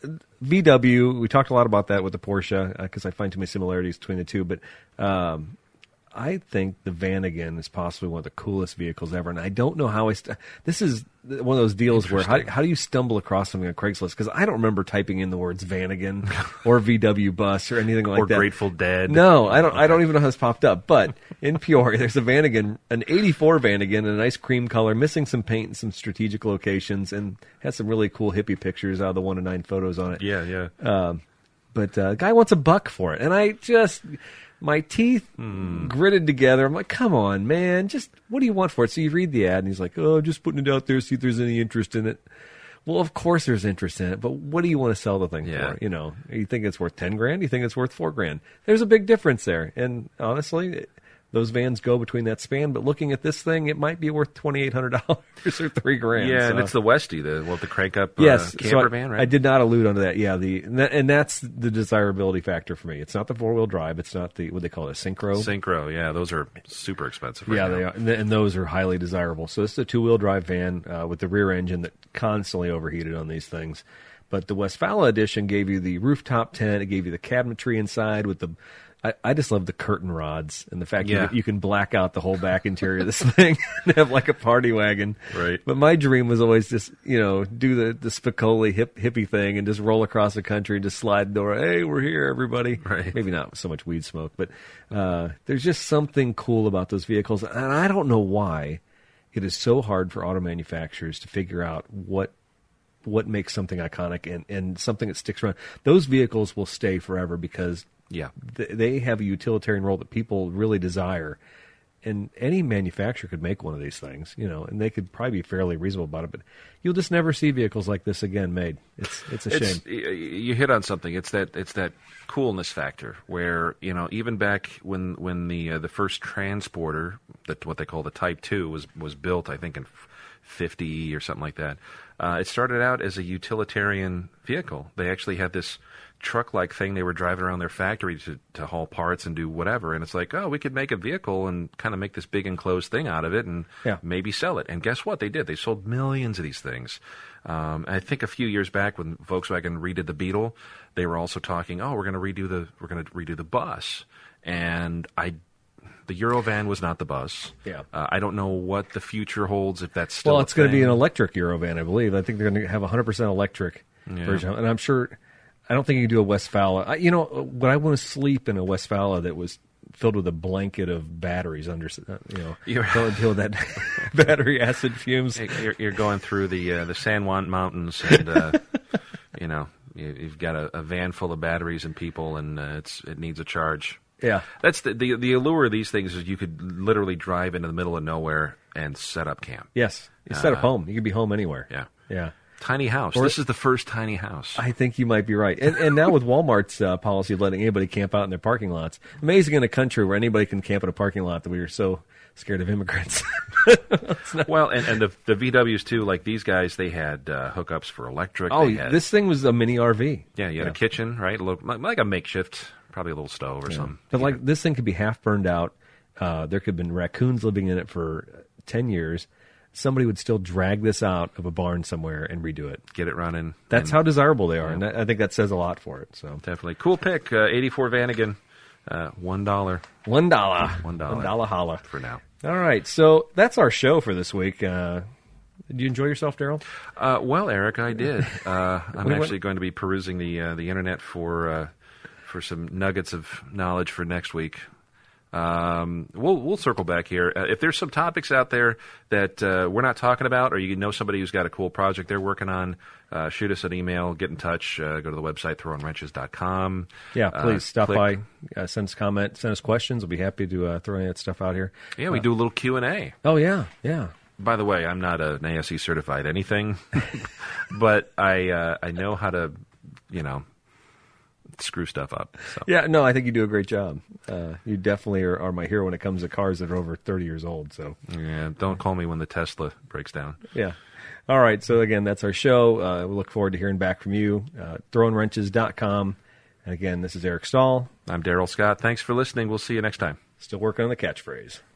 VW, we talked a lot about that with the Porsche, because I find too many similarities between the two, but I think the Vanagon is possibly one of the coolest vehicles ever, and I don't know how this is one of those deals where how do you stumble across something on Craigslist? Because I don't remember typing in the words Vanagon or VW bus or anything like that. Or Grateful Dead. No, I don't even know how this popped up. But in Peoria, there's a Vanagon, an '84 Vanagon, in a nice cream color, missing some paint in some strategic locations, and has some really cool hippie pictures out of the 1-9 photos on it. Yeah. But the guy wants $1 for it, and I just. My teeth gritted together. I'm like, come on, man. Just what do you want for it? So you read the ad, and he's like, oh, just putting it out there, see if there's any interest in it. Well, of course there's interest in it, but what do you want to sell the thing for? You think it's worth $10,000? You think it's worth $4,000? There's a big difference there. And honestly, those vans go between that span. But looking at this thing, it might be worth $2,800 or $3,000. Yeah, so. And it's the Westie, the crank up camper van, right? I did not allude onto that. Yeah, and that's the desirability factor for me. It's not the 4-wheel drive. It's not the what they call it, a Syncro. Syncro, yeah, those are super expensive. Right now. They are, and those are highly desirable. So this is a 2-wheel drive van with the rear engine that constantly overheated on these things. But the Westfala edition gave you the rooftop tent. It gave you the cabinetry inside with the. I just love the curtain rods and the fact you can black out the whole back interior of this thing and have like a party wagon. Right. But my dream was always just, do the Spicoli hippie thing and just roll across the country and just slide the door. Hey, we're here, everybody. Right. Maybe not so much weed smoke, but there's just something cool about those vehicles. And I don't know why it is so hard for auto manufacturers to figure out what makes something iconic and something that sticks around. Those vehicles will stay forever because they have a utilitarian role that people really desire. And any manufacturer could make one of these things, and they could probably be fairly reasonable about it. But you'll just never see vehicles like this again made. It's a shame. You hit on something. It's that coolness factor where even back when the first transporter, what they call the Type 2, was built, I think in 50 or something like that. It started out as a utilitarian vehicle. They actually had this truck-like thing they were driving around their factory to haul parts and do whatever. And it's like, oh, we could make a vehicle and kind of make this big enclosed thing out of it and maybe sell it. And guess what? They did. They sold millions of these things. I think a few years back when Volkswagen redid the Beetle, they were also talking, oh, we're going to redo the bus. And the Eurovan was not the bus. Yeah. I don't know what the future holds if that's still. Well, it's going to be an electric Eurovan, I believe. I think they're going to have a 100% electric version, and I'm sure. I don't think you can do a Westfala. But I want to sleep in a Westfala that was filled with a blanket of batteries under. Don't deal with that battery acid fumes. You're going through the San Juan Mountains, and you've got a van full of batteries and people, and it needs a charge. Yeah, that's the allure of these things is you could literally drive into the middle of nowhere and set up camp. Yes, you set up home. You could be home anywhere. Yeah. Tiny house. This is the first tiny house. I think you might be right. And now with Walmart's policy of letting anybody camp out in their parking lots, amazing in a country where anybody can camp in a parking lot that we are so scared of immigrants. Well, and the VWs too, like these guys, they had hookups for electric. Oh, this thing was a mini RV. Yeah, you had a kitchen, right? Like a makeshift, probably a little stove or something. But like this thing could be half burned out. there could have been raccoons living in it for 10 years. Somebody would still drag this out of a barn somewhere and redo it. Get it running. That's how desirable they are, and I think that says a lot for it. So definitely. Cool pick. 84 Vanagon. $1. $1 holla. For now. All right, so that's our show for this week. Did you enjoy yourself, Daryl? Well, Eric, I did. I'm actually going to be perusing the internet for some nuggets of knowledge for next week. We'll circle back here. If there's some topics out there that we're not talking about, or you know somebody who's got a cool project they're working on, shoot us an email, get in touch, go to the website, throwingwrenches.com. Yeah, please stop by, send us a comment, send us questions. We'll be happy to throw any of that stuff out here. Yeah, we do a little Q&A. Oh, yeah, yeah. By the way, I'm not an ASE certified anything, but I know how to, screw stuff up. So. Yeah, no, I think you do a great job. You definitely are my hero when it comes to cars that are over 30 years old. So yeah, don't call me when the Tesla breaks down. Yeah. All right, so again, that's our show. We look forward to hearing back from you. ThrowingWrenches.com. And again, this is Eric Stahl. I'm Daryl Scott. Thanks for listening. We'll see you next time. Still working on the catchphrase.